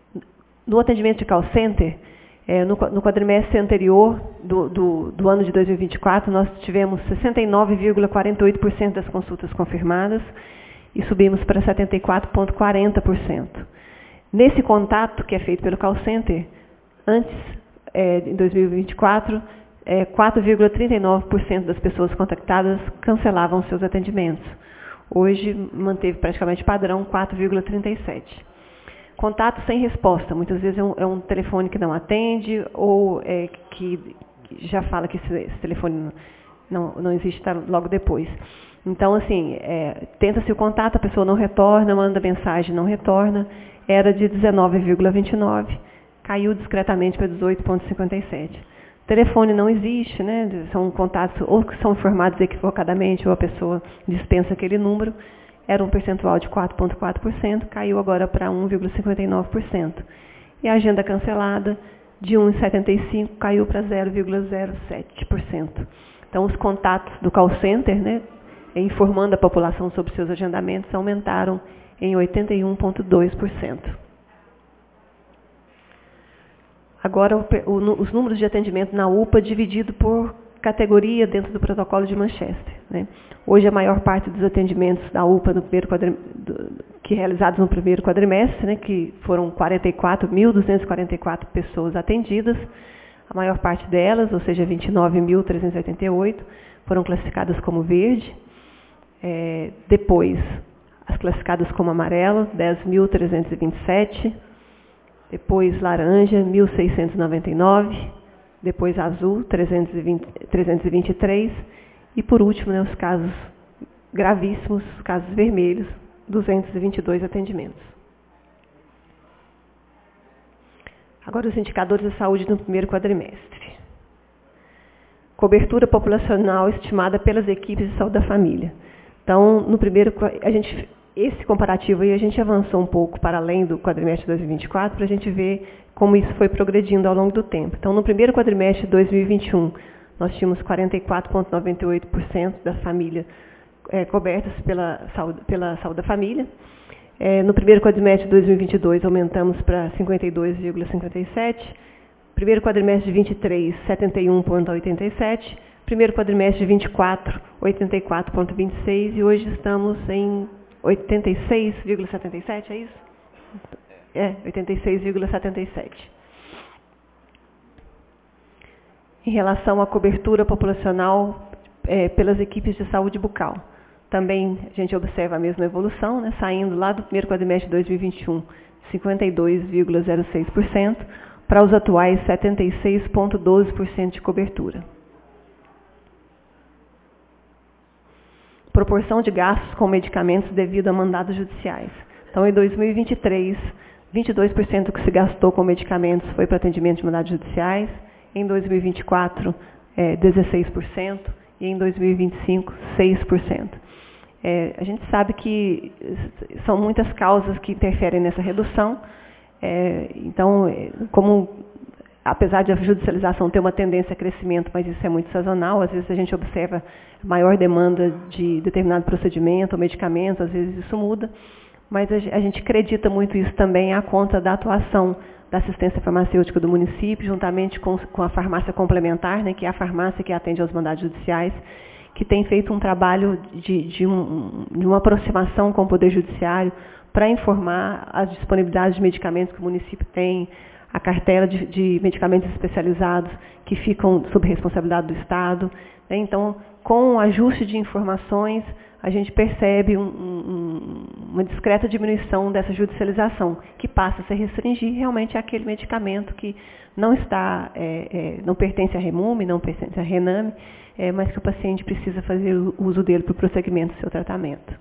no atendimento de call center, é, no, no quadrimestre anterior do, do, do ano de dois mil e vinte e quatro, nós tivemos sessenta e nove vírgula quarenta e oito por cento das consultas confirmadas e subimos para setenta e quatro vírgula quarenta por cento. Nesse contato que é feito pelo call center, antes, é, em dois mil e vinte e quatro, É, quatro vírgula trinta e nove por cento das pessoas contactadas cancelavam seus atendimentos. Hoje, manteve praticamente padrão, quatro vírgula trinta e sete por cento. Contato sem resposta. Muitas vezes é um, é um telefone que não atende ou é, que já fala que esse, esse telefone não, não existe, tá logo depois. Então, assim, é, tenta-se o contato, a pessoa não retorna, manda mensagem, não retorna. Era de dezenove vírgula vinte e nove por cento, caiu discretamente para dezoito vírgula cinquenta e sete por cento. Telefone não existe, né? São contatos ou que são informados equivocadamente, ou a pessoa dispensa aquele número. Era um percentual de quatro vírgula quatro por cento, caiu agora para um vírgula cinquenta e nove por cento. E a agenda cancelada, de um vírgula setenta e cinco por cento, caiu para zero vírgula zero sete por cento. Então, os contatos do call center, né, informando a população sobre seus agendamentos, aumentaram em oitenta e um vírgula dois por cento. Agora, o, o, os números de atendimento na U P A dividido por categoria dentro do protocolo de Manchester, né? Hoje, a maior parte dos atendimentos da U P A no primeiro do, que realizados no primeiro quadrimestre, né, que foram quarenta e quatro mil duzentas e quarenta e quatro pessoas atendidas, a maior parte delas, ou seja, vinte e nove mil trezentas e oitenta e oito, foram classificadas como verde. É, depois, as classificadas como amarelo, dez mil trezentas e vinte e sete. Depois laranja, mil seiscentos e noventa e nove, depois azul, trezentos e vinte, trezentos e vinte e três, e por último, né, os casos gravíssimos, os casos vermelhos, duzentos e vinte e dois atendimentos. Agora os indicadores da saúde no primeiro quadrimestre. cobertura populacional estimada pelas equipes de saúde da família. Então, no primeiro, a gente, esse comparativo aí, a gente avançou um pouco para além do quadrimestre de dois mil e vinte e quatro, para a gente ver como isso foi progredindo ao longo do tempo. Então, no primeiro quadrimestre de dois mil e vinte e um, nós tínhamos quarenta e quatro vírgula noventa e oito por cento das famílias é, cobertas pela saúde, pela saúde da família. É, no primeiro quadrimestre de dois mil e vinte e dois, aumentamos para cinquenta e dois vírgula cinquenta e sete por cento. Primeiro quadrimestre de vinte e três, setenta e um vírgula oitenta e sete por cento. Primeiro quadrimestre de vinte e quatro, oitenta e quatro vírgula vinte e seis por cento. E hoje estamos em oitenta e seis vírgula setenta e sete por cento, é isso? É, oitenta e seis vírgula setenta e sete por cento. Em relação à cobertura populacional é, pelas equipes de saúde bucal. Também a gente observa a mesma evolução, né, saindo lá do primeiro quadrimestre de dois mil e vinte e um, cinquenta e dois vírgula zero seis por cento, para os atuais setenta e seis vírgula doze por cento de cobertura. Proporção de gastos com medicamentos devido a mandados judiciais. Então, em dois mil e vinte e três, vinte e dois por cento do que se gastou com medicamentos foi para atendimento de mandados judiciais. Em dois mil e vinte e quatro, é, dezesseis por cento. E em dois mil e vinte e cinco, seis por cento. É, a gente sabe que são muitas causas que interferem nessa redução. É, então, como, apesar de a judicialização ter uma tendência a crescimento, mas isso é muito sazonal, às vezes a gente observa maior demanda de determinado procedimento ou medicamento, às vezes isso muda, mas a gente acredita muito isso também à conta da atuação da assistência farmacêutica do município, juntamente com, com a farmácia complementar, né, que é a farmácia que atende aos mandados judiciais, que tem feito um trabalho de, de, um, de uma aproximação com o Poder Judiciário para informar as disponibilidades de medicamentos que o município tem, a cartela de, de medicamentos especializados que ficam sob responsabilidade do Estado. Né? Então, com o ajuste de informações, a gente percebe um, um, uma discreta diminuição dessa judicialização, que passa a se restringir realmente àquele medicamento que não está, é, é, não pertence à REMUME, não pertence à RENAME, é, mas que o paciente precisa fazer o uso dele para o prosseguimento do seu tratamento.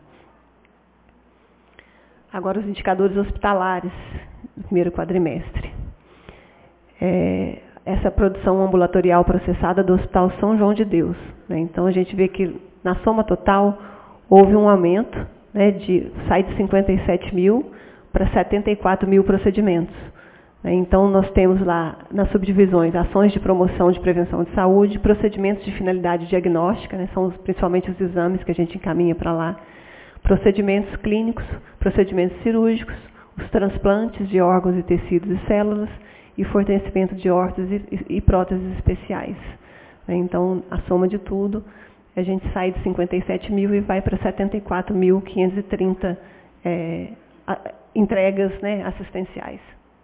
Agora, os indicadores hospitalares do primeiro quadrimestre. É, essa produção ambulatorial processada do Hospital São João de Deus. Né? Então, a gente vê que, na soma total, houve um aumento, né, de, sai de cinquenta e sete mil para setenta e quatro mil procedimentos. Né? Então, nós temos lá, nas subdivisões, ações de promoção de prevenção de saúde, procedimentos de finalidade diagnóstica, né, são os, principalmente os exames que a gente encaminha para lá, procedimentos clínicos, procedimentos cirúrgicos, os transplantes de órgãos e tecidos e células e fornecimento de órteses e, e próteses especiais. Né? Então, a soma de tudo, a gente sai de cinquenta e sete mil e vai para setenta e quatro mil quinhentos e trinta é, entregas, né, assistenciais.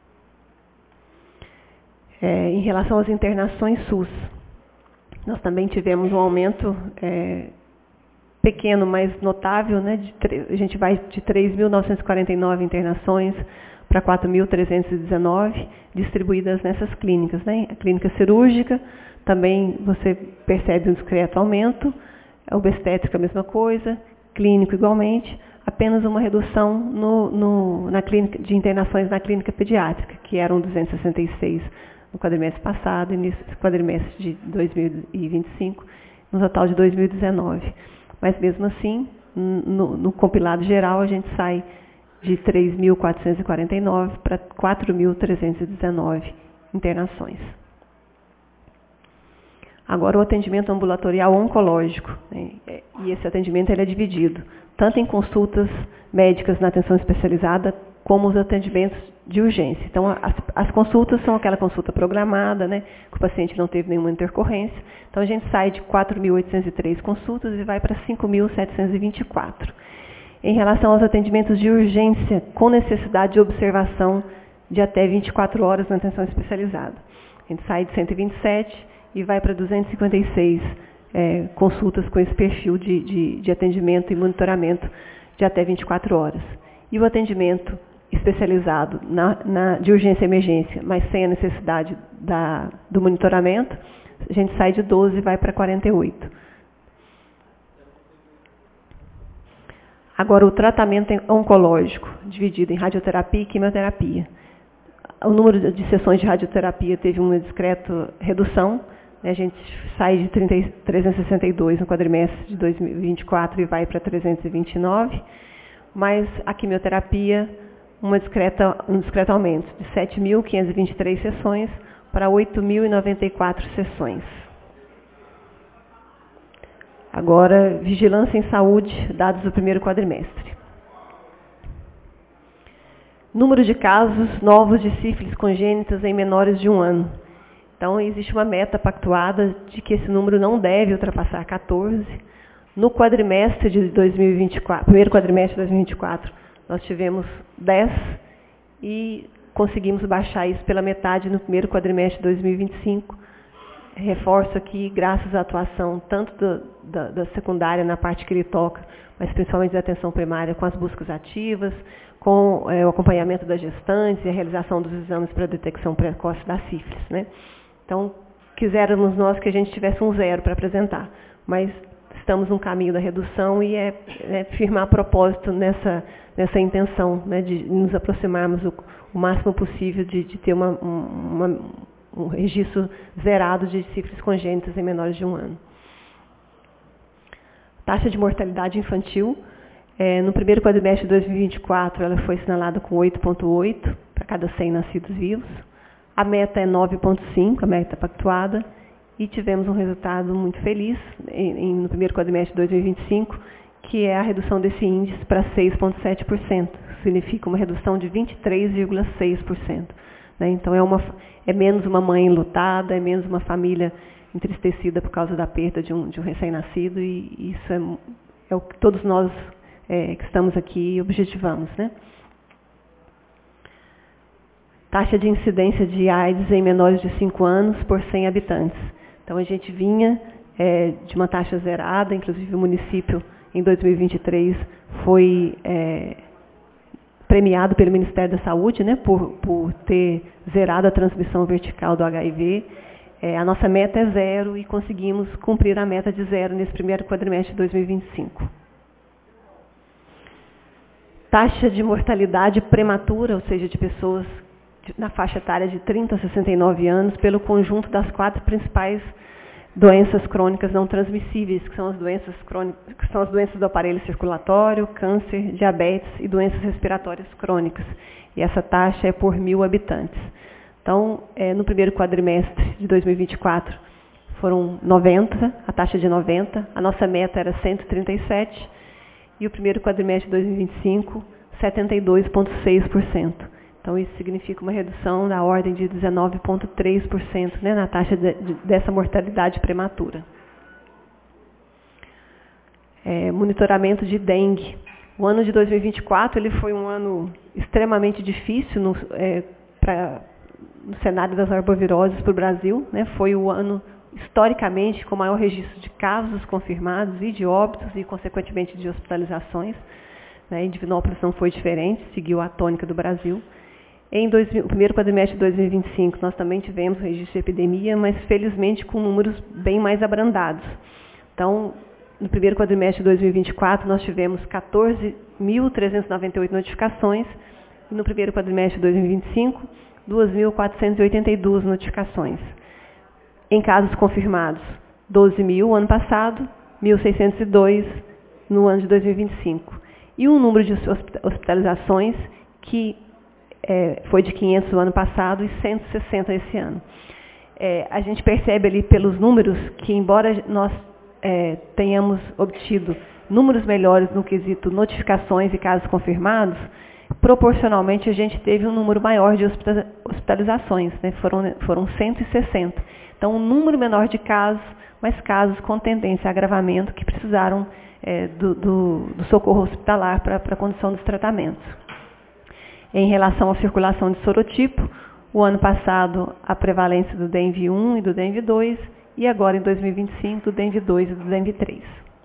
É, em relação às internações SUS, nós também tivemos um aumento é, pequeno, mas notável, né, de, a gente vai de três mil novecentos e quarenta e nove internações para quatro mil trezentos e dezenove, distribuídas nessas clínicas. Né? A clínica cirúrgica, também você percebe um discreto aumento, a obstétrica a mesma coisa, clínico igualmente, apenas uma redução no, no, na clínica, de internações na clínica pediátrica, que eram duzentos e sessenta e seis no quadrimestre passado e nesse quadrimestre de dois mil e vinte e cinco, no total de dois mil e dezenove. Mas mesmo assim, no, no compilado geral, a gente sai de três mil quatrocentos e quarenta e nove para quatro mil trezentos e dezenove internações. Agora, o atendimento ambulatorial oncológico. Né? E esse atendimento ele é dividido tanto em consultas médicas na atenção especializada, como os atendimentos de urgência. Então, as, as consultas são aquela consulta programada, né, que o paciente não teve nenhuma intercorrência. Então, a gente sai de quatro mil oitocentos e três consultas e vai para cinco mil setecentos e vinte e quatro. Em relação aos atendimentos de urgência, com necessidade de observação de até vinte e quatro horas na atenção especializada. A gente sai de cento e vinte e sete e vai para duzentos e cinquenta e seis é, consultas com esse perfil de, de, de atendimento e monitoramento de até vinte e quatro horas. E o atendimento especializado na, na, de urgência e emergência, mas sem a necessidade da, do monitoramento, a gente sai de doze e vai para quarenta e oito. Agora, o tratamento oncológico, dividido em radioterapia e quimioterapia. O número de sessões de radioterapia teve uma discreta redução, A gente sai de trezentos e sessenta e dois no quadrimestre de dois mil e vinte e quatro e vai para trezentos e vinte e nove, mas a quimioterapia, uma discreta, um discreto aumento de sete mil quinhentas e vinte e três sessões para oito mil e noventa e quatro sessões. Agora, vigilância em saúde, dados do primeiro quadrimestre. Número de casos novos de sífilis congênitas em menores de um ano. Então, existe uma meta pactuada de que esse número não deve ultrapassar quatorze. No quadrimestre de dois mil e vinte e quatro, primeiro quadrimestre de dois mil e vinte e quatro, nós tivemos dez e conseguimos baixar isso pela metade no primeiro quadrimestre de dois mil e vinte e cinco. Reforço aqui, graças à atuação tanto do, da, da secundária na parte que ele toca, mas principalmente da atenção primária, com as buscas ativas, com é, o acompanhamento das gestantes e a realização dos exames para detecção precoce da sífilis, né? Então, quiséramos nós que a gente tivesse um zero para apresentar, mas estamos no caminho da redução e é, é firmar propósito nessa, nessa intenção, né, de nos aproximarmos o, o máximo possível de, de ter uma, uma, um registro zerado de sífilis congênitas em menores de um ano. Taxa de mortalidade infantil. É, no primeiro quadrimestre de dois mil e vinte e quatro, ela foi assinalada com oito vírgula oito para cada cem nascidos vivos. A meta é nove vírgula cinco, a meta pactuada, e tivemos um resultado muito feliz em, em, no primeiro quadrimestre de dois mil e vinte e cinco, que é a redução desse índice para seis vírgula sete por cento. Significa uma redução de vinte e três vírgula seis por cento. Né? Então, é, uma, é menos uma mãe enlutada, é menos uma família entristecida por causa da perda de um, de um recém-nascido, e isso é, é o que todos nós é, que estamos aqui objetivamos, né? Taxa de incidência de AIDS em menores de cinco anos por cem habitantes. Então, a gente vinha é, de uma taxa zerada, inclusive o município, em dois mil e vinte e três, foi é, premiado pelo Ministério da Saúde, né, por, por ter zerado a transmissão vertical do H I V. É, a nossa meta é zero e conseguimos cumprir a meta de zero nesse primeiro quadrimestre de dois mil e vinte e cinco. Taxa de mortalidade prematura, ou seja, de pessoas na faixa etária de trinta a sessenta e nove anos, pelo conjunto das quatro principais doenças crônicas não transmissíveis, que são as doenças crônicas, que são as doenças do aparelho circulatório, câncer, diabetes e doenças respiratórias crônicas. E essa taxa é por mil habitantes. Então, é, no primeiro quadrimestre de dois mil e vinte e quatro, foram noventa, a taxa de noventa, a nossa meta era cento e trinta e sete, e o primeiro quadrimestre de dois mil e vinte e cinco, setenta e dois vírgula seis por cento. Então, isso significa uma redução da ordem de dezenove vírgula três por cento, né, na taxa de, de, dessa mortalidade prematura. É, monitoramento de dengue. O ano de dois mil e vinte e quatro ele foi um ano extremamente difícil no, é, pra, no cenário das arboviroses para o Brasil. Né, foi o ano, historicamente, com maior registro de casos confirmados e de óbitos e, consequentemente, de hospitalizações. Né, em Divinópolis não foi diferente, seguiu a tônica do Brasil. Em dois mil, o primeiro quadrimestre de dois mil e vinte e cinco, nós também tivemos registro de epidemia, mas felizmente com números bem mais abrandados. Então, no primeiro quadrimestre de dois mil e vinte e quatro, nós tivemos quatorze mil trezentas e noventa e oito notificações, e no primeiro quadrimestre de dois mil e vinte e cinco, duas mil quatrocentas e oitenta e duas notificações. Em casos confirmados, doze mil ano passado, mil seiscentos e dois no ano de dois mil e vinte e cinco. E um número de hospitalizações que É, foi de quinhentos no ano passado e cento e sessenta esse ano. É, a gente percebe ali pelos números que, embora nós é, tenhamos obtido números melhores no quesito notificações e casos confirmados, proporcionalmente a gente teve um número maior de hospitalizações, né? foram, foram cento e sessenta. Então, um número menor de casos, mas casos com tendência a agravamento que precisaram é, do, do, do socorro hospitalar para a condução dos tratamentos. Em relação à circulação de sorotipo, o ano passado a prevalência do dengue um e do dengue dois, e agora em dois mil e vinte e cinco do dengue dois e do dengue três.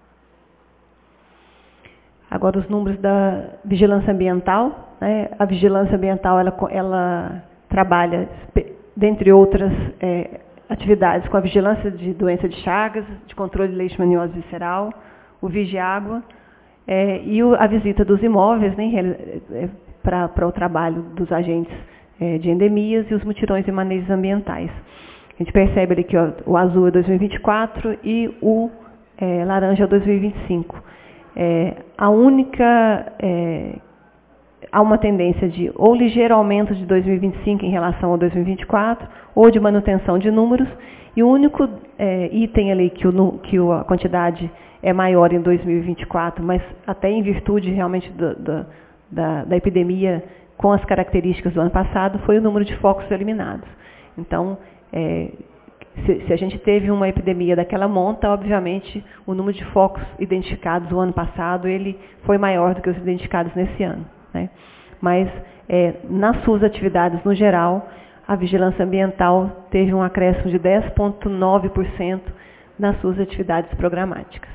Agora os números da vigilância ambiental. Né? A vigilância ambiental ela, ela trabalha, dentre outras é, atividades, com a vigilância de doença de Chagas, de controle de leishmaniose visceral, o Vigiágua, é, e o, a visita dos imóveis, né, é, para o trabalho dos agentes é, de endemias e os mutirões e manejos ambientais. A gente percebe ali que ó, o azul é dois mil e vinte e quatro e o é, laranja é dois mil e vinte e cinco. É, a única... É, há uma tendência de ou ligeiro aumento de dois mil e vinte e cinco em relação ao dois mil e vinte e quatro, ou de manutenção de números, e o único é, item ali que, o, que a quantidade é maior em dois mil e vinte e quatro, mas até em virtude realmente do, do, da, da epidemia com as características do ano passado, foi o número de focos eliminados. Então, é, se, se a gente teve uma epidemia daquela monta, obviamente, o número de focos identificados no ano passado, ele foi maior do que os identificados nesse ano. Né? Mas, é, nas suas atividades no geral, a vigilância ambiental teve um acréscimo de dez vírgula nove por cento nas suas atividades programáticas.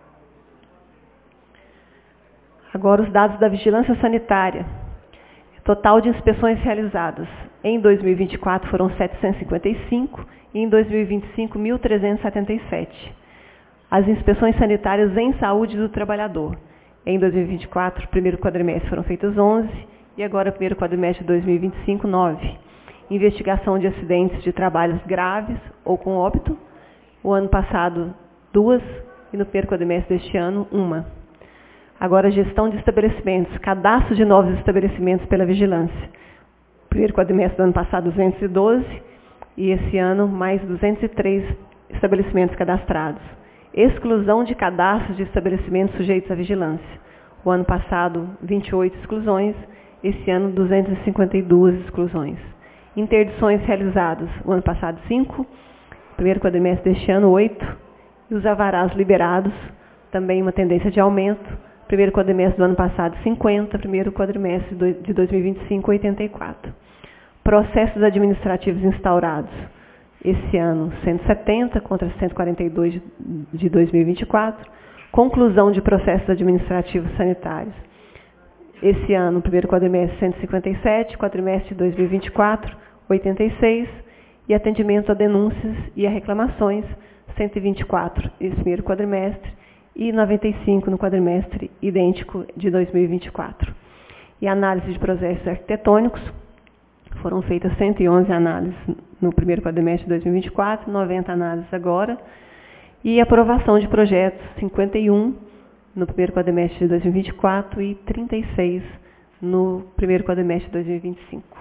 Agora, os dados da vigilância sanitária. Total de inspeções realizadas em dois mil e vinte e quatro foram setecentos e cinquenta e cinco e em dois mil e vinte e cinco, mil trezentos e setenta e sete. As inspeções sanitárias em saúde do trabalhador. Em dois mil e vinte e quatro, primeiro quadrimestre foram feitas onze e agora primeiro quadrimestre de dois mil e vinte e cinco, nove. Investigação de acidentes de trabalhos graves ou com óbito. O ano passado, duas e no primeiro quadrimestre deste ano, uma. Agora, gestão de estabelecimentos, cadastro de novos estabelecimentos pela vigilância. Primeiro quadrimestre do ano passado, duzentos e doze e esse ano, mais duzentos e três estabelecimentos cadastrados. Exclusão de cadastros de estabelecimentos sujeitos à vigilância. O ano passado, vinte e oito exclusões, esse ano, duzentas e cinquenta e duas exclusões. Interdições realizadas, o ano passado, cinco, primeiro quadrimestre deste ano, oito, e os avarás liberados, também uma tendência de aumento, primeiro quadrimestre do ano passado, cinquenta, primeiro quadrimestre de dois mil e vinte e cinco, oitenta e quatro. Processos administrativos instaurados, esse ano, cento e setenta contra cento e quarenta e dois de dois mil e vinte e quatro. Conclusão de processos administrativos sanitários. Esse ano, primeiro quadrimestre, cento e cinquenta e sete, quadrimestre de dois mil e vinte e quatro, oitenta e seis. E atendimento a denúncias e a reclamações, cento e vinte e quatro esse primeiro quadrimestre e noventa e cinco no quadrimestre idêntico de dois mil e vinte e quatro. E análise de processos arquitetônicos. Foram feitas cento e onze análises no primeiro quadrimestre de dois mil e vinte e quatro, noventa análises agora. E aprovação de projetos, cinquenta e um no primeiro quadrimestre de dois mil e vinte e quatro e trinta e seis no primeiro quadrimestre de dois mil e vinte e cinco.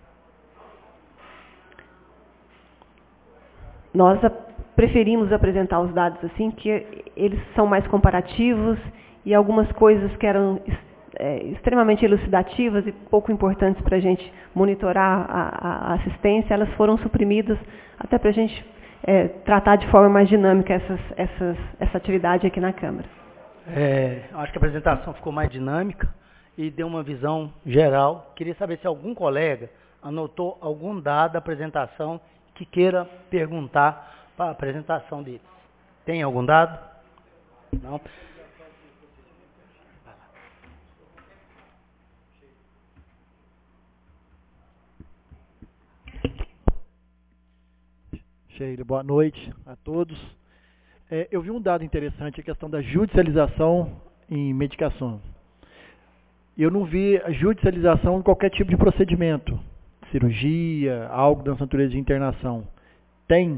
Nós preferimos apresentar os dados assim, que eles são mais comparativos e algumas coisas que eram É, extremamente elucidativas e pouco importantes para a gente monitorar a, a assistência, elas foram suprimidas até para a gente é, tratar de forma mais dinâmica essas, essas, essa atividade aqui na Câmara. É, acho que a apresentação ficou mais dinâmica e deu uma visão geral. Queria saber se algum colega anotou algum dado da apresentação que queira perguntar para a apresentação deles. Tem algum dado? Não? Sheila, boa noite a todos. É, eu vi um dado interessante, a questão da judicialização em medicação. Eu não vi a judicialização em qualquer tipo de procedimento, cirurgia, algo da natureza de internação. Tem?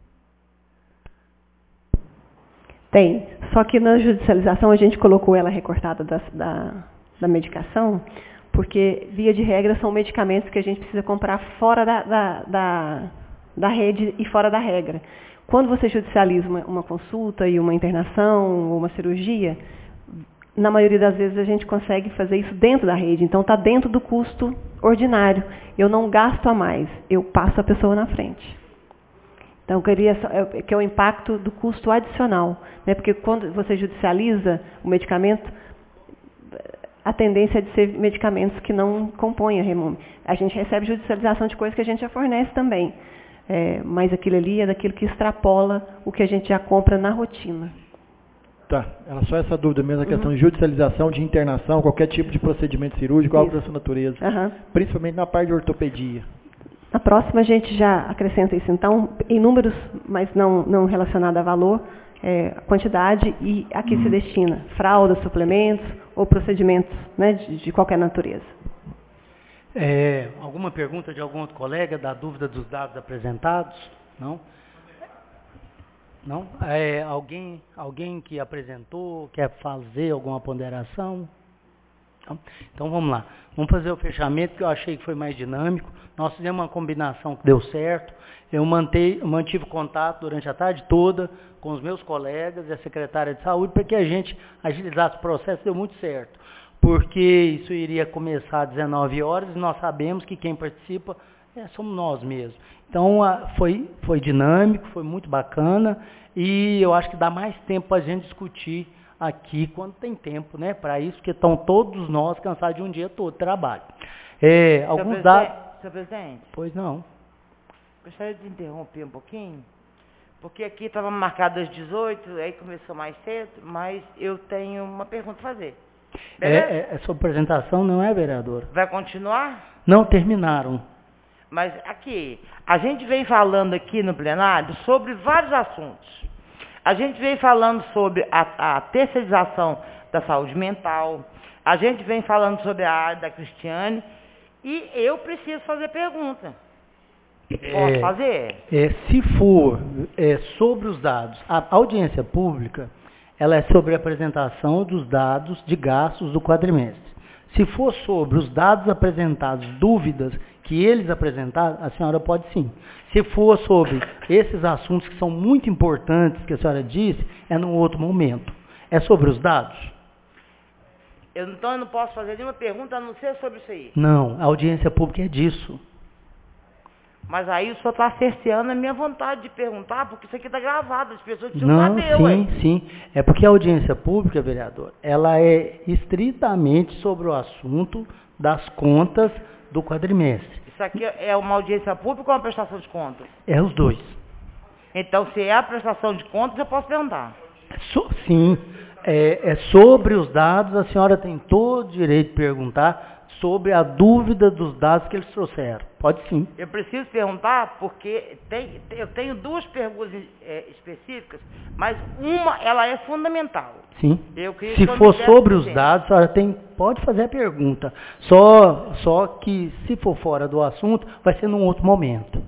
Tem. Só que na judicialização a gente colocou ela recortada da, da, da medicação, porque, via de regra, são medicamentos que a gente precisa comprar fora da... da, da da rede e fora da regra. Quando você judicializa uma, uma consulta e uma internação ou uma cirurgia, na maioria das vezes a gente consegue fazer isso dentro da rede, então está dentro do custo ordinário. Eu não gasto a mais, eu passo a pessoa na frente. Então, eu queria, que é o impacto do custo adicional, né? Porque quando você judicializa o medicamento, a tendência é de ser medicamentos que não compõem a Remome. A gente recebe judicialização de coisas que a gente já fornece também. É, mas aquilo ali é daquilo que extrapola o que a gente já compra na rotina. Tá, era só essa dúvida mesmo, a questão uhum. de judicialização, de internação, qualquer tipo de procedimento cirúrgico, algo da sua natureza. Uhum. Principalmente na parte de ortopedia. Na próxima a gente já acrescenta isso. Então, em números, mas não, não relacionado a valor, é, a quantidade e a que uhum. se destina. Fraldas, suplementos ou procedimentos, né, de, de qualquer natureza. É, alguma pergunta de algum outro colega, da dúvida dos dados apresentados? Não? Não? É, alguém, alguém que apresentou, quer fazer alguma ponderação? Não? Então vamos lá. Vamos fazer o fechamento, que eu achei que foi mais dinâmico. Nós fizemos uma combinação que deu certo. Eu, mantei, eu mantive contato durante a tarde toda com os meus colegas e a secretária de saúde, para que a gente agilizasse o processo. Deu muito certo, porque isso iria começar às dezenove horas e nós sabemos que quem participa é, somos nós mesmos. Então a, foi, foi dinâmico, foi muito bacana e eu acho que dá mais tempo para a gente discutir aqui quando tem tempo, né? Para isso, porque estão todos nós cansados de um dia todo de trabalho. É, alguns dados... Senhor presidente? Pois não. Gostaria de interromper um pouquinho, porque aqui estava marcado às dezoito, aí começou mais cedo, mas eu tenho uma pergunta a fazer. É, é, essa apresentação não é, vereador? Vai continuar? Não, terminaram. Mas aqui, a gente vem falando aqui no plenário sobre vários assuntos. A gente vem falando sobre a, a terceirização da saúde mental, a gente vem falando sobre a área da Cristiane, e eu preciso fazer pergunta. Posso É, fazer? é, se for é, sobre os dados, a audiência pública, ela é sobre a apresentação dos dados de gastos do quadrimestre. Se for sobre os dados apresentados, dúvidas que eles apresentaram, a senhora pode sim. Se for sobre esses assuntos que são muito importantes, que a senhora disse, é num outro momento. É sobre os dados? Eu, então eu não posso fazer nenhuma pergunta a não ser sobre isso aí. Não, a audiência pública é disso. Mas aí o senhor está cerceando a minha vontade de perguntar, porque isso aqui está gravado, as pessoas precisam Não, saber, sim, ué. sim. É porque a audiência pública, vereador, ela é estritamente sobre o assunto das contas do quadrimestre. Isso aqui é uma audiência pública ou uma prestação de contas? É os dois. Então, se é a prestação de contas, eu posso perguntar. So, sim, é, é sobre os dados, a senhora tem todo o direito de perguntar sobre a dúvida dos dados que eles trouxeram. Pode sim. Eu preciso perguntar porque tem, eu tenho duas perguntas é, específicas, mas uma, ela é fundamental. Sim. Eu queria se que eu for me desse sobre os tempo. dados, a senhora tem, pode fazer a pergunta. Só, só que se for fora do assunto, vai ser num outro momento.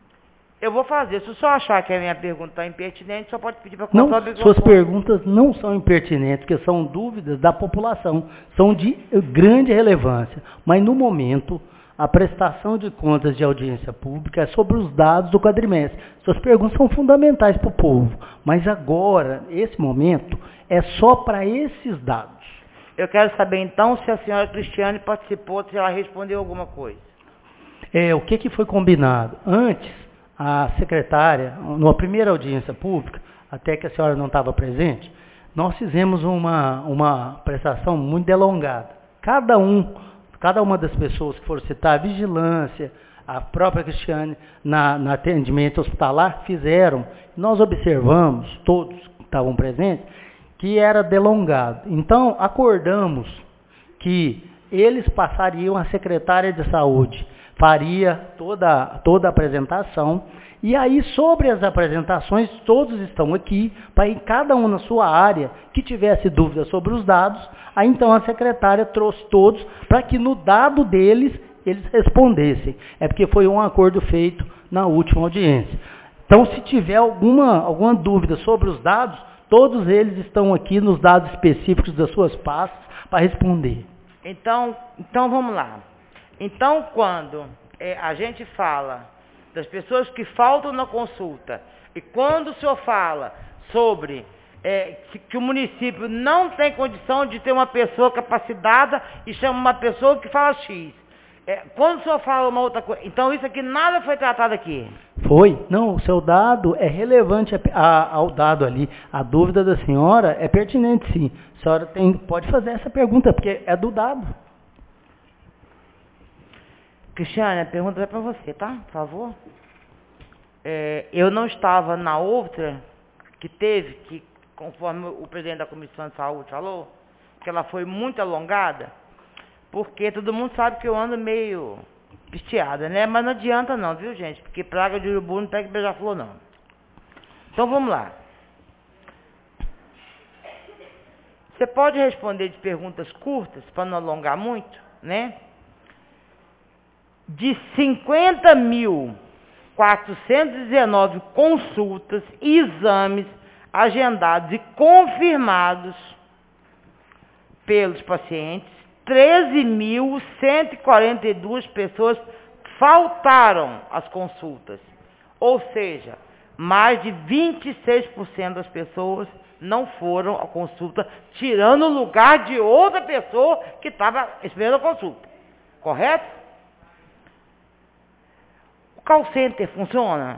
Eu vou fazer. Se o senhor achar que a minha pergunta está impertinente, só pode pedir para Não, contar o suas microfone. perguntas não são impertinentes, porque são dúvidas da população, são de grande relevância. Mas no momento, a prestação de contas de audiência pública é sobre os dados do quadrimestre. Suas perguntas são fundamentais para o povo, mas agora, esse momento, é só para esses dados. Eu quero saber então se a senhora Cristiane participou, se ela respondeu alguma coisa. É, o que, que foi combinado? Antes, a secretária, na primeira audiência pública, até que a senhora não estava presente, nós fizemos uma, uma prestação muito delongada. Cada um, cada uma das pessoas que foram citar, a vigilância, a própria Cristiane, na, na atendimento hospitalar, fizeram. Nós observamos, todos que estavam presentes, que era delongado. Então, acordamos que eles passariam à secretária de saúde, faria toda, toda a apresentação, e aí sobre as apresentações, todos estão aqui, para em cada um na sua área, que tivesse dúvida sobre os dados, aí então a secretária trouxe todos, para que no dado deles, eles respondessem. É porque foi um acordo feito na última audiência. Então, se tiver alguma, alguma dúvida sobre os dados, todos eles estão aqui nos dados específicos das suas pastas, para responder. Então, então vamos lá. Então, quando é, a gente fala das pessoas que faltam na consulta, e quando o senhor fala sobre é, que, que o município não tem condição de ter uma pessoa capacitada e chama uma pessoa que fala X, é, quando o senhor fala uma outra coisa, então isso aqui nada foi tratado aqui? Foi. Não, o seu dado é relevante a, a, ao dado ali. A dúvida da senhora é pertinente, sim. A senhora tem, pode fazer essa pergunta, porque é do dado. Cristiane, a pergunta é para você, tá? Por favor. É, eu não estava na outra que teve, que conforme o presidente da Comissão de Saúde falou, que ela foi muito alongada, porque todo mundo sabe que eu ando meio pisteada, né? Mas não adianta não, viu, gente? Porque praga de urubu não pega beija-flor, não. Então, vamos lá. Você pode responder de perguntas curtas, para não alongar muito, né? De cinquenta mil quatrocentas e dezenove consultas e exames agendados e confirmados pelos pacientes, treze mil cento e quarenta e duas pessoas faltaram às consultas, ou seja, mais de vinte e seis por cento das pessoas não foram à consulta, tirando o lugar de outra pessoa que estava esperando a consulta. Correto? O call center funciona?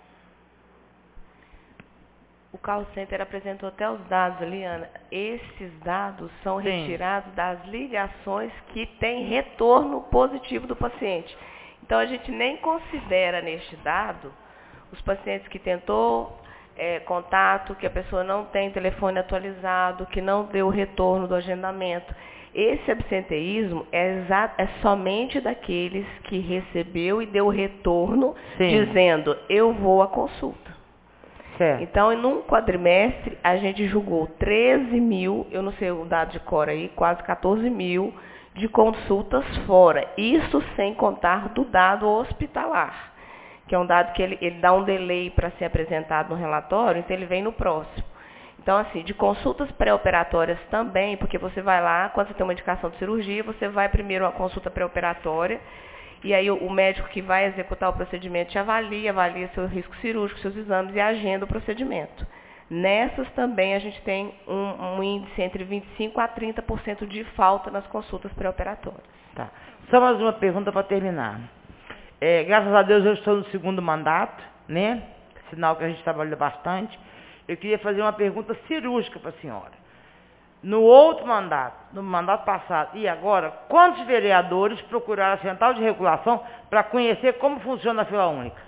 O call center apresentou até os dados, Liana. Esses dados são Sim. retirados das ligações que têm retorno positivo do paciente. Então, a gente nem considera neste dado os pacientes que tentou é, contato, que a pessoa não tem telefone atualizado, que não deu retorno do agendamento. Esse absenteísmo é, é somente daqueles que recebeu e deu retorno, Sim. dizendo, eu vou à consulta. Certo. Então, em um quadrimestre, a gente julgou treze mil, eu não sei o dado de cor aí, quase quatorze mil de consultas fora. Isso sem contar do dado hospitalar, que é um dado que ele, ele dá um delay para ser apresentado no relatório, então ele vem no próximo. Então, assim, de consultas pré-operatórias também, porque você vai lá, quando você tem uma indicação de cirurgia, você vai primeiro a consulta pré-operatória, e aí o médico que vai executar o procedimento te avalia, avalia seu risco cirúrgico, seus exames e agenda o procedimento. Nessas também a gente tem um, um índice entre vinte e cinco por cento a trinta por cento de falta nas consultas pré-operatórias. Tá. Só mais uma pergunta para terminar. É, graças a Deus eu estou no segundo mandato, né? Sinal que a gente trabalhou bastante. Eu queria fazer uma pergunta cirúrgica para a senhora. No outro mandato, no mandato passado e agora, quantos vereadores procuraram a Central de Regulação para conhecer como funciona a fila única?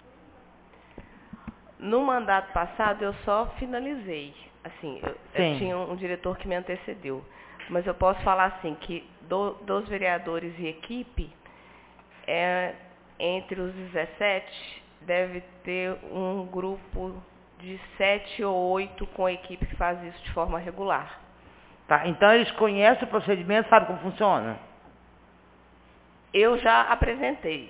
No mandato passado, eu só finalizei. Assim, eu, eu tinha um, um diretor que me antecedeu. Mas eu posso falar assim, que do, dos vereadores e equipe, é, entre os dezessete, deve ter um grupo de sete ou oito com a equipe que faz isso de forma regular. Tá, então eles conhecem o procedimento, sabem como funciona? Eu já apresentei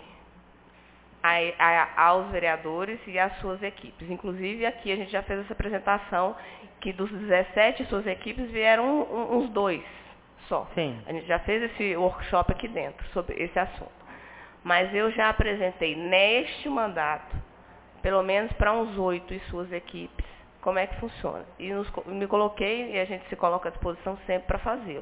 a, a, aos vereadores e às suas equipes. Inclusive, aqui a gente já fez essa apresentação, que dos dezessete suas equipes vieram um, uns dois só. Sim. A gente já fez esse workshop aqui dentro sobre esse assunto. Mas eu já apresentei neste mandato, pelo menos para uns oito e suas equipes, como é que funciona. E nos, me coloquei, e a gente se coloca à disposição sempre para fazê-lo.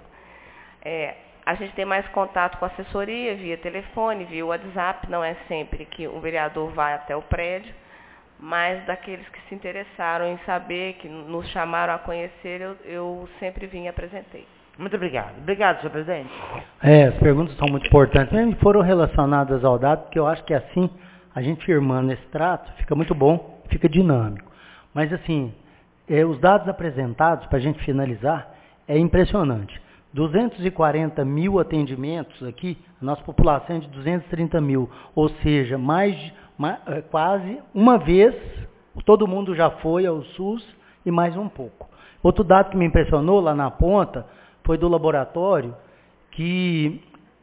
É, a gente tem mais contato com a assessoria, via telefone, via WhatsApp, não é sempre que o vereador vai até o prédio, mas daqueles que se interessaram em saber, que nos chamaram a conhecer, eu, eu sempre vim e apresentei. Muito obrigado. Obrigado, senhor presidente. É, as perguntas são muito importantes, mesmo foram relacionadas ao dado, porque eu acho que assim, a gente firmando esse trato, fica muito bom, fica dinâmico. Mas assim, é, os dados apresentados, para a gente finalizar, é impressionante. duzentos e quarenta mil atendimentos aqui, a nossa população é de duzentos e trinta mil, ou seja, mais, mais, quase uma vez, todo mundo já foi ao SUS e mais um pouco. Outro dado que me impressionou lá na ponta foi do laboratório, que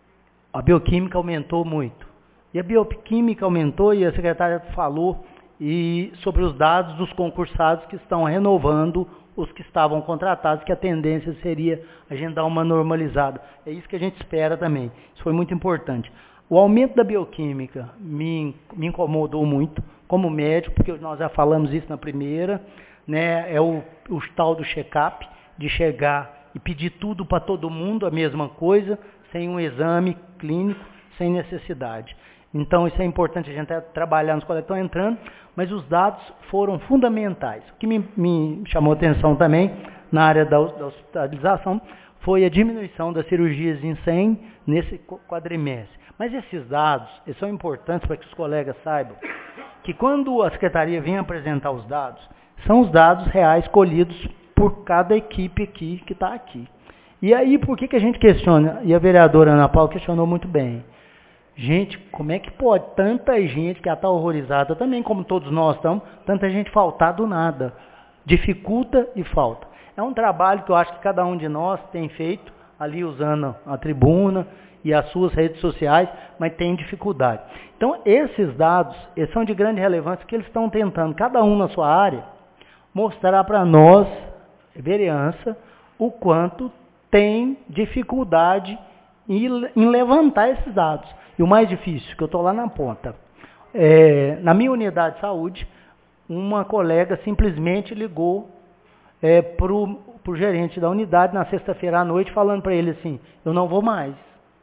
a bioquímica aumentou muito. E a bioquímica aumentou e a secretária falou e sobre os dados dos concursados que estão renovando os que estavam contratados, que a tendência seria a gente dar uma normalizada. É isso que a gente espera também. Isso foi muito importante. O aumento da bioquímica me, me incomodou muito, como médico, porque nós já falamos isso na primeira, né? É o, o tal do check-up, de chegar e pedir tudo para todo mundo, a mesma coisa, sem um exame clínico, sem necessidade. Então, isso é importante a gente trabalhar nos colegas que estão entrando, mas os dados foram fundamentais. O que me, me chamou a atenção também, na área da, da hospitalização, foi a diminuição das cirurgias em cem nesse quadrimestre. Mas esses dados, eles são importantes para que os colegas saibam que quando a secretaria vem apresentar os dados, são os dados reais colhidos por cada equipe aqui que está aqui. E aí, por que, que a gente questiona? E a vereadora Ana Paula questionou muito bem. Gente, como é que pode tanta gente que está horrorizada, também como todos nós estamos, tanta gente faltar do nada? Dificulta e falta. É um trabalho que eu acho que cada um de nós tem feito, ali usando a tribuna, e as suas redes sociais, mas tem dificuldade. Então, esses dados, eles são de grande relevância, porque eles estão tentando, cada um na sua área, mostrar para nós, vereança, o quanto tem dificuldade em, em levantar esses dados. E o mais difícil, que eu estou lá na ponta, é, na minha unidade de saúde, uma colega simplesmente ligou é, para o gerente da unidade na sexta-feira à noite, falando para ele assim, eu não vou mais.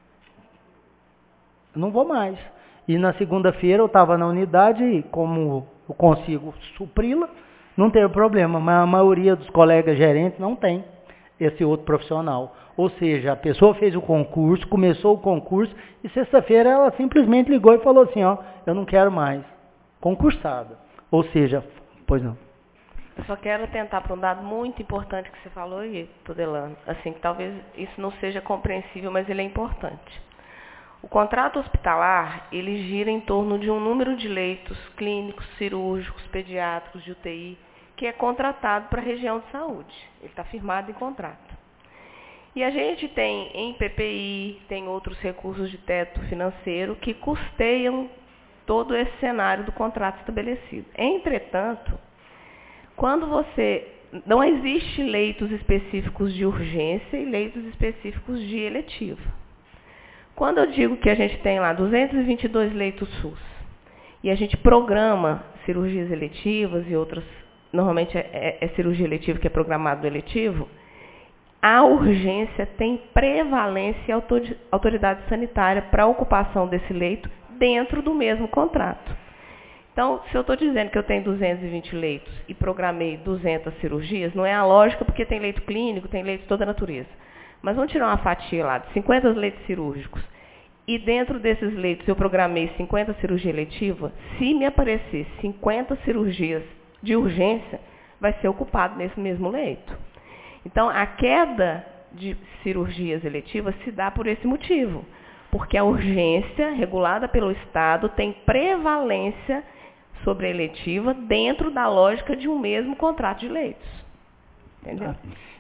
Eu não vou mais. E na segunda-feira eu estava na unidade e como eu consigo supri-la, não teve problema, mas a maioria dos colegas gerentes não tem esse outro profissional. Ou seja, a pessoa fez o concurso, começou o concurso, e sexta-feira ela simplesmente ligou e falou assim, ó, eu não quero mais. Concursada. Ou seja, pois não. Eu só quero tentar para um dado muito importante que você falou aí, Tudelano. Assim, que talvez isso não seja compreensível, mas ele é importante. O contrato hospitalar, ele gira em torno de um número de leitos clínicos, cirúrgicos, pediátricos, de U T I, que é contratado para a região de saúde. Ele está firmado em contrato. E a gente tem em P P I, tem outros recursos de teto financeiro que custeiam todo esse cenário do contrato estabelecido. Entretanto, quando você... Não existe leitos específicos de urgência e leitos específicos de eletiva. Quando eu digo que a gente tem lá duzentos e vinte e dois leitos SUS, e a gente programa cirurgias eletivas e outras, normalmente é, é, é cirurgia eletiva que é programado no eletivo, a urgência tem prevalência e autoridade sanitária para a ocupação desse leito dentro do mesmo contrato. Então, se eu estou dizendo que eu tenho duzentos e vinte leitos e programei duzentas cirurgias, não é a lógica porque tem leito clínico, tem leito de toda a natureza. Mas vamos tirar uma fatia lá de cinquenta leitos cirúrgicos e dentro desses leitos eu programei cinquenta cirurgia eletiva, se me aparecer cinquenta cirurgias de urgência, vai ser ocupado nesse mesmo leito. Então, a queda de cirurgias eletivas se dá por esse motivo, porque a urgência, regulada pelo Estado, tem prevalência sobre a eletiva dentro da lógica de um mesmo contrato de leitos. Entendeu?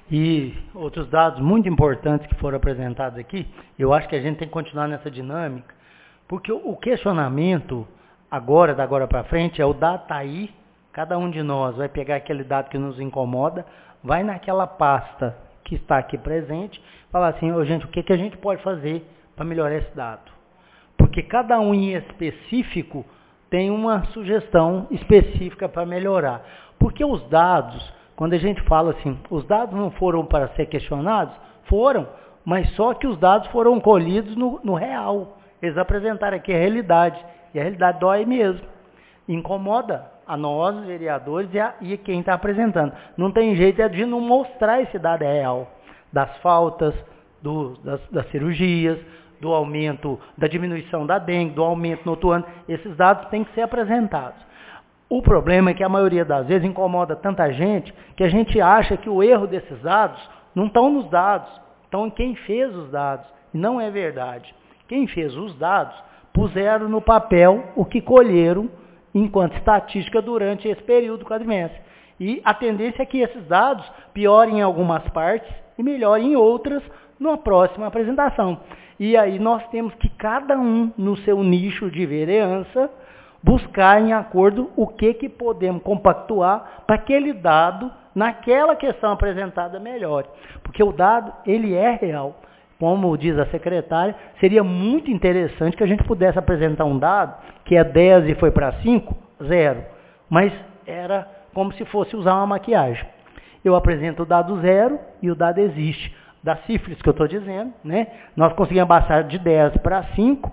E outros dados muito importantes que foram apresentados aqui, eu acho que a gente tem que continuar nessa dinâmica, porque o questionamento, agora, da agora para frente, é o dado está aí, cada um de nós vai pegar aquele dado que nos incomoda, vai naquela pasta que está aqui presente, falar assim, oh, gente, o que, que a gente pode fazer para melhorar esse dado? Porque cada um em específico tem uma sugestão específica para melhorar. Porque os dados, quando a gente fala assim, os dados não foram para ser questionados? Foram, mas só que os dados foram colhidos no, no real. Eles apresentaram aqui a realidade, e a realidade dói mesmo. Incomoda a nós, vereadores, e, a, e quem está apresentando. Não tem jeito de não mostrar esse dado real, das faltas, do, das, das cirurgias, do aumento, da diminuição da dengue, do aumento no outro ano. Esses dados têm que ser apresentados. O problema é que a maioria das vezes incomoda tanta gente que a gente acha que o erro desses dados não estão nos dados, estão em quem fez os dados. E não é verdade. Quem fez os dados puseram no papel o que colheram enquanto estatística durante esse período quadrimestre. E a tendência é que esses dados piorem em algumas partes e melhorem em outras numa próxima apresentação. E aí nós temos que cada um no seu nicho de vereança buscar em acordo o que, que podemos compactuar para aquele dado, naquela questão apresentada, melhore. Porque o dado, ele é real. Como diz a secretária, seria muito interessante que a gente pudesse apresentar um dado que é dez e foi para cinco, zero. Mas era como se fosse usar uma maquiagem. Eu apresento o dado zero e o dado existe. Da sífilis que eu estou dizendo, né? Nós conseguimos baixar de dez para cinco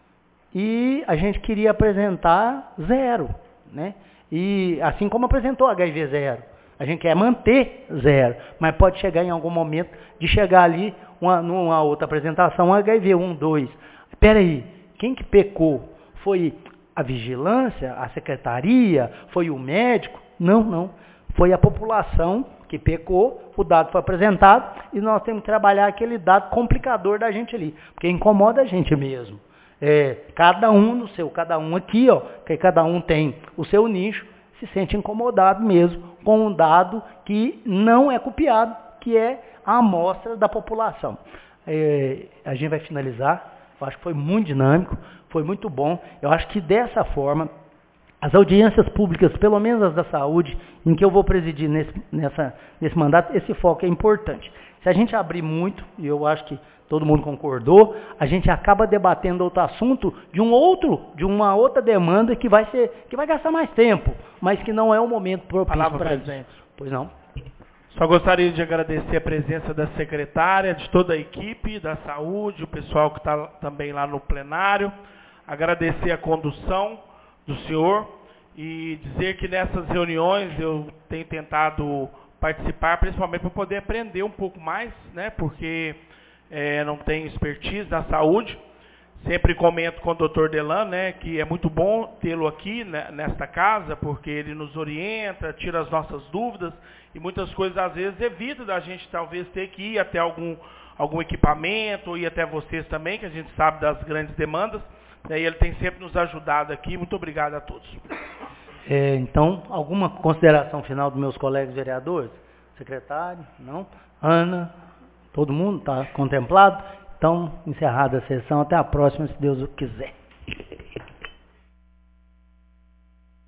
e a gente queria apresentar zero, né? E assim como apresentou H I V zero, a gente quer manter zero, mas pode chegar em algum momento de chegar ali, uma, numa outra apresentação, H I V um, dois. Espera aí, quem que pecou? Foi a vigilância, a secretaria, foi o médico? Não, não. Foi a população que pecou, o dado foi apresentado e nós temos que trabalhar aquele dado complicador da gente ali, porque incomoda a gente mesmo. É, cada um no seu, cada um aqui, ó, que cada um tem o seu nicho, se sente incomodado mesmo com um dado que não é copiado, que é a amostra da população. É, a gente vai finalizar. Eu acho que foi muito dinâmico, foi muito bom. Eu acho que dessa forma, as audiências públicas, pelo menos as da saúde, em que eu vou presidir nesse, nessa, nesse mandato, esse foco é importante. Se a gente abrir muito, e eu acho que todo mundo concordou, a gente acaba debatendo outro assunto de um outro, de uma outra demanda que vai ser, que vai gastar mais tempo, mas que não é o momento propício para isso. Pois não. Só gostaria de agradecer a presença da secretária, de toda a equipe da saúde, o pessoal que está também lá no plenário, agradecer a condução do senhor e dizer que nessas reuniões eu tenho tentado participar, principalmente para poder aprender um pouco mais, né, porque é, não tenho expertise na saúde. Sempre comento com o doutor Delano, né, que é muito bom tê-lo aqui, né, nesta casa, porque ele nos orienta, tira as nossas dúvidas e muitas coisas às vezes evita da gente talvez ter que ir até algum, algum equipamento, ou ir até vocês também, que a gente sabe das grandes demandas. E aí ele tem sempre nos ajudado aqui. Muito obrigado a todos. É, então, alguma consideração final dos meus colegas vereadores? Secretário? Não? Ana? Todo mundo está contemplado? Então, encerrada a sessão. Até a próxima, se Deus o quiser.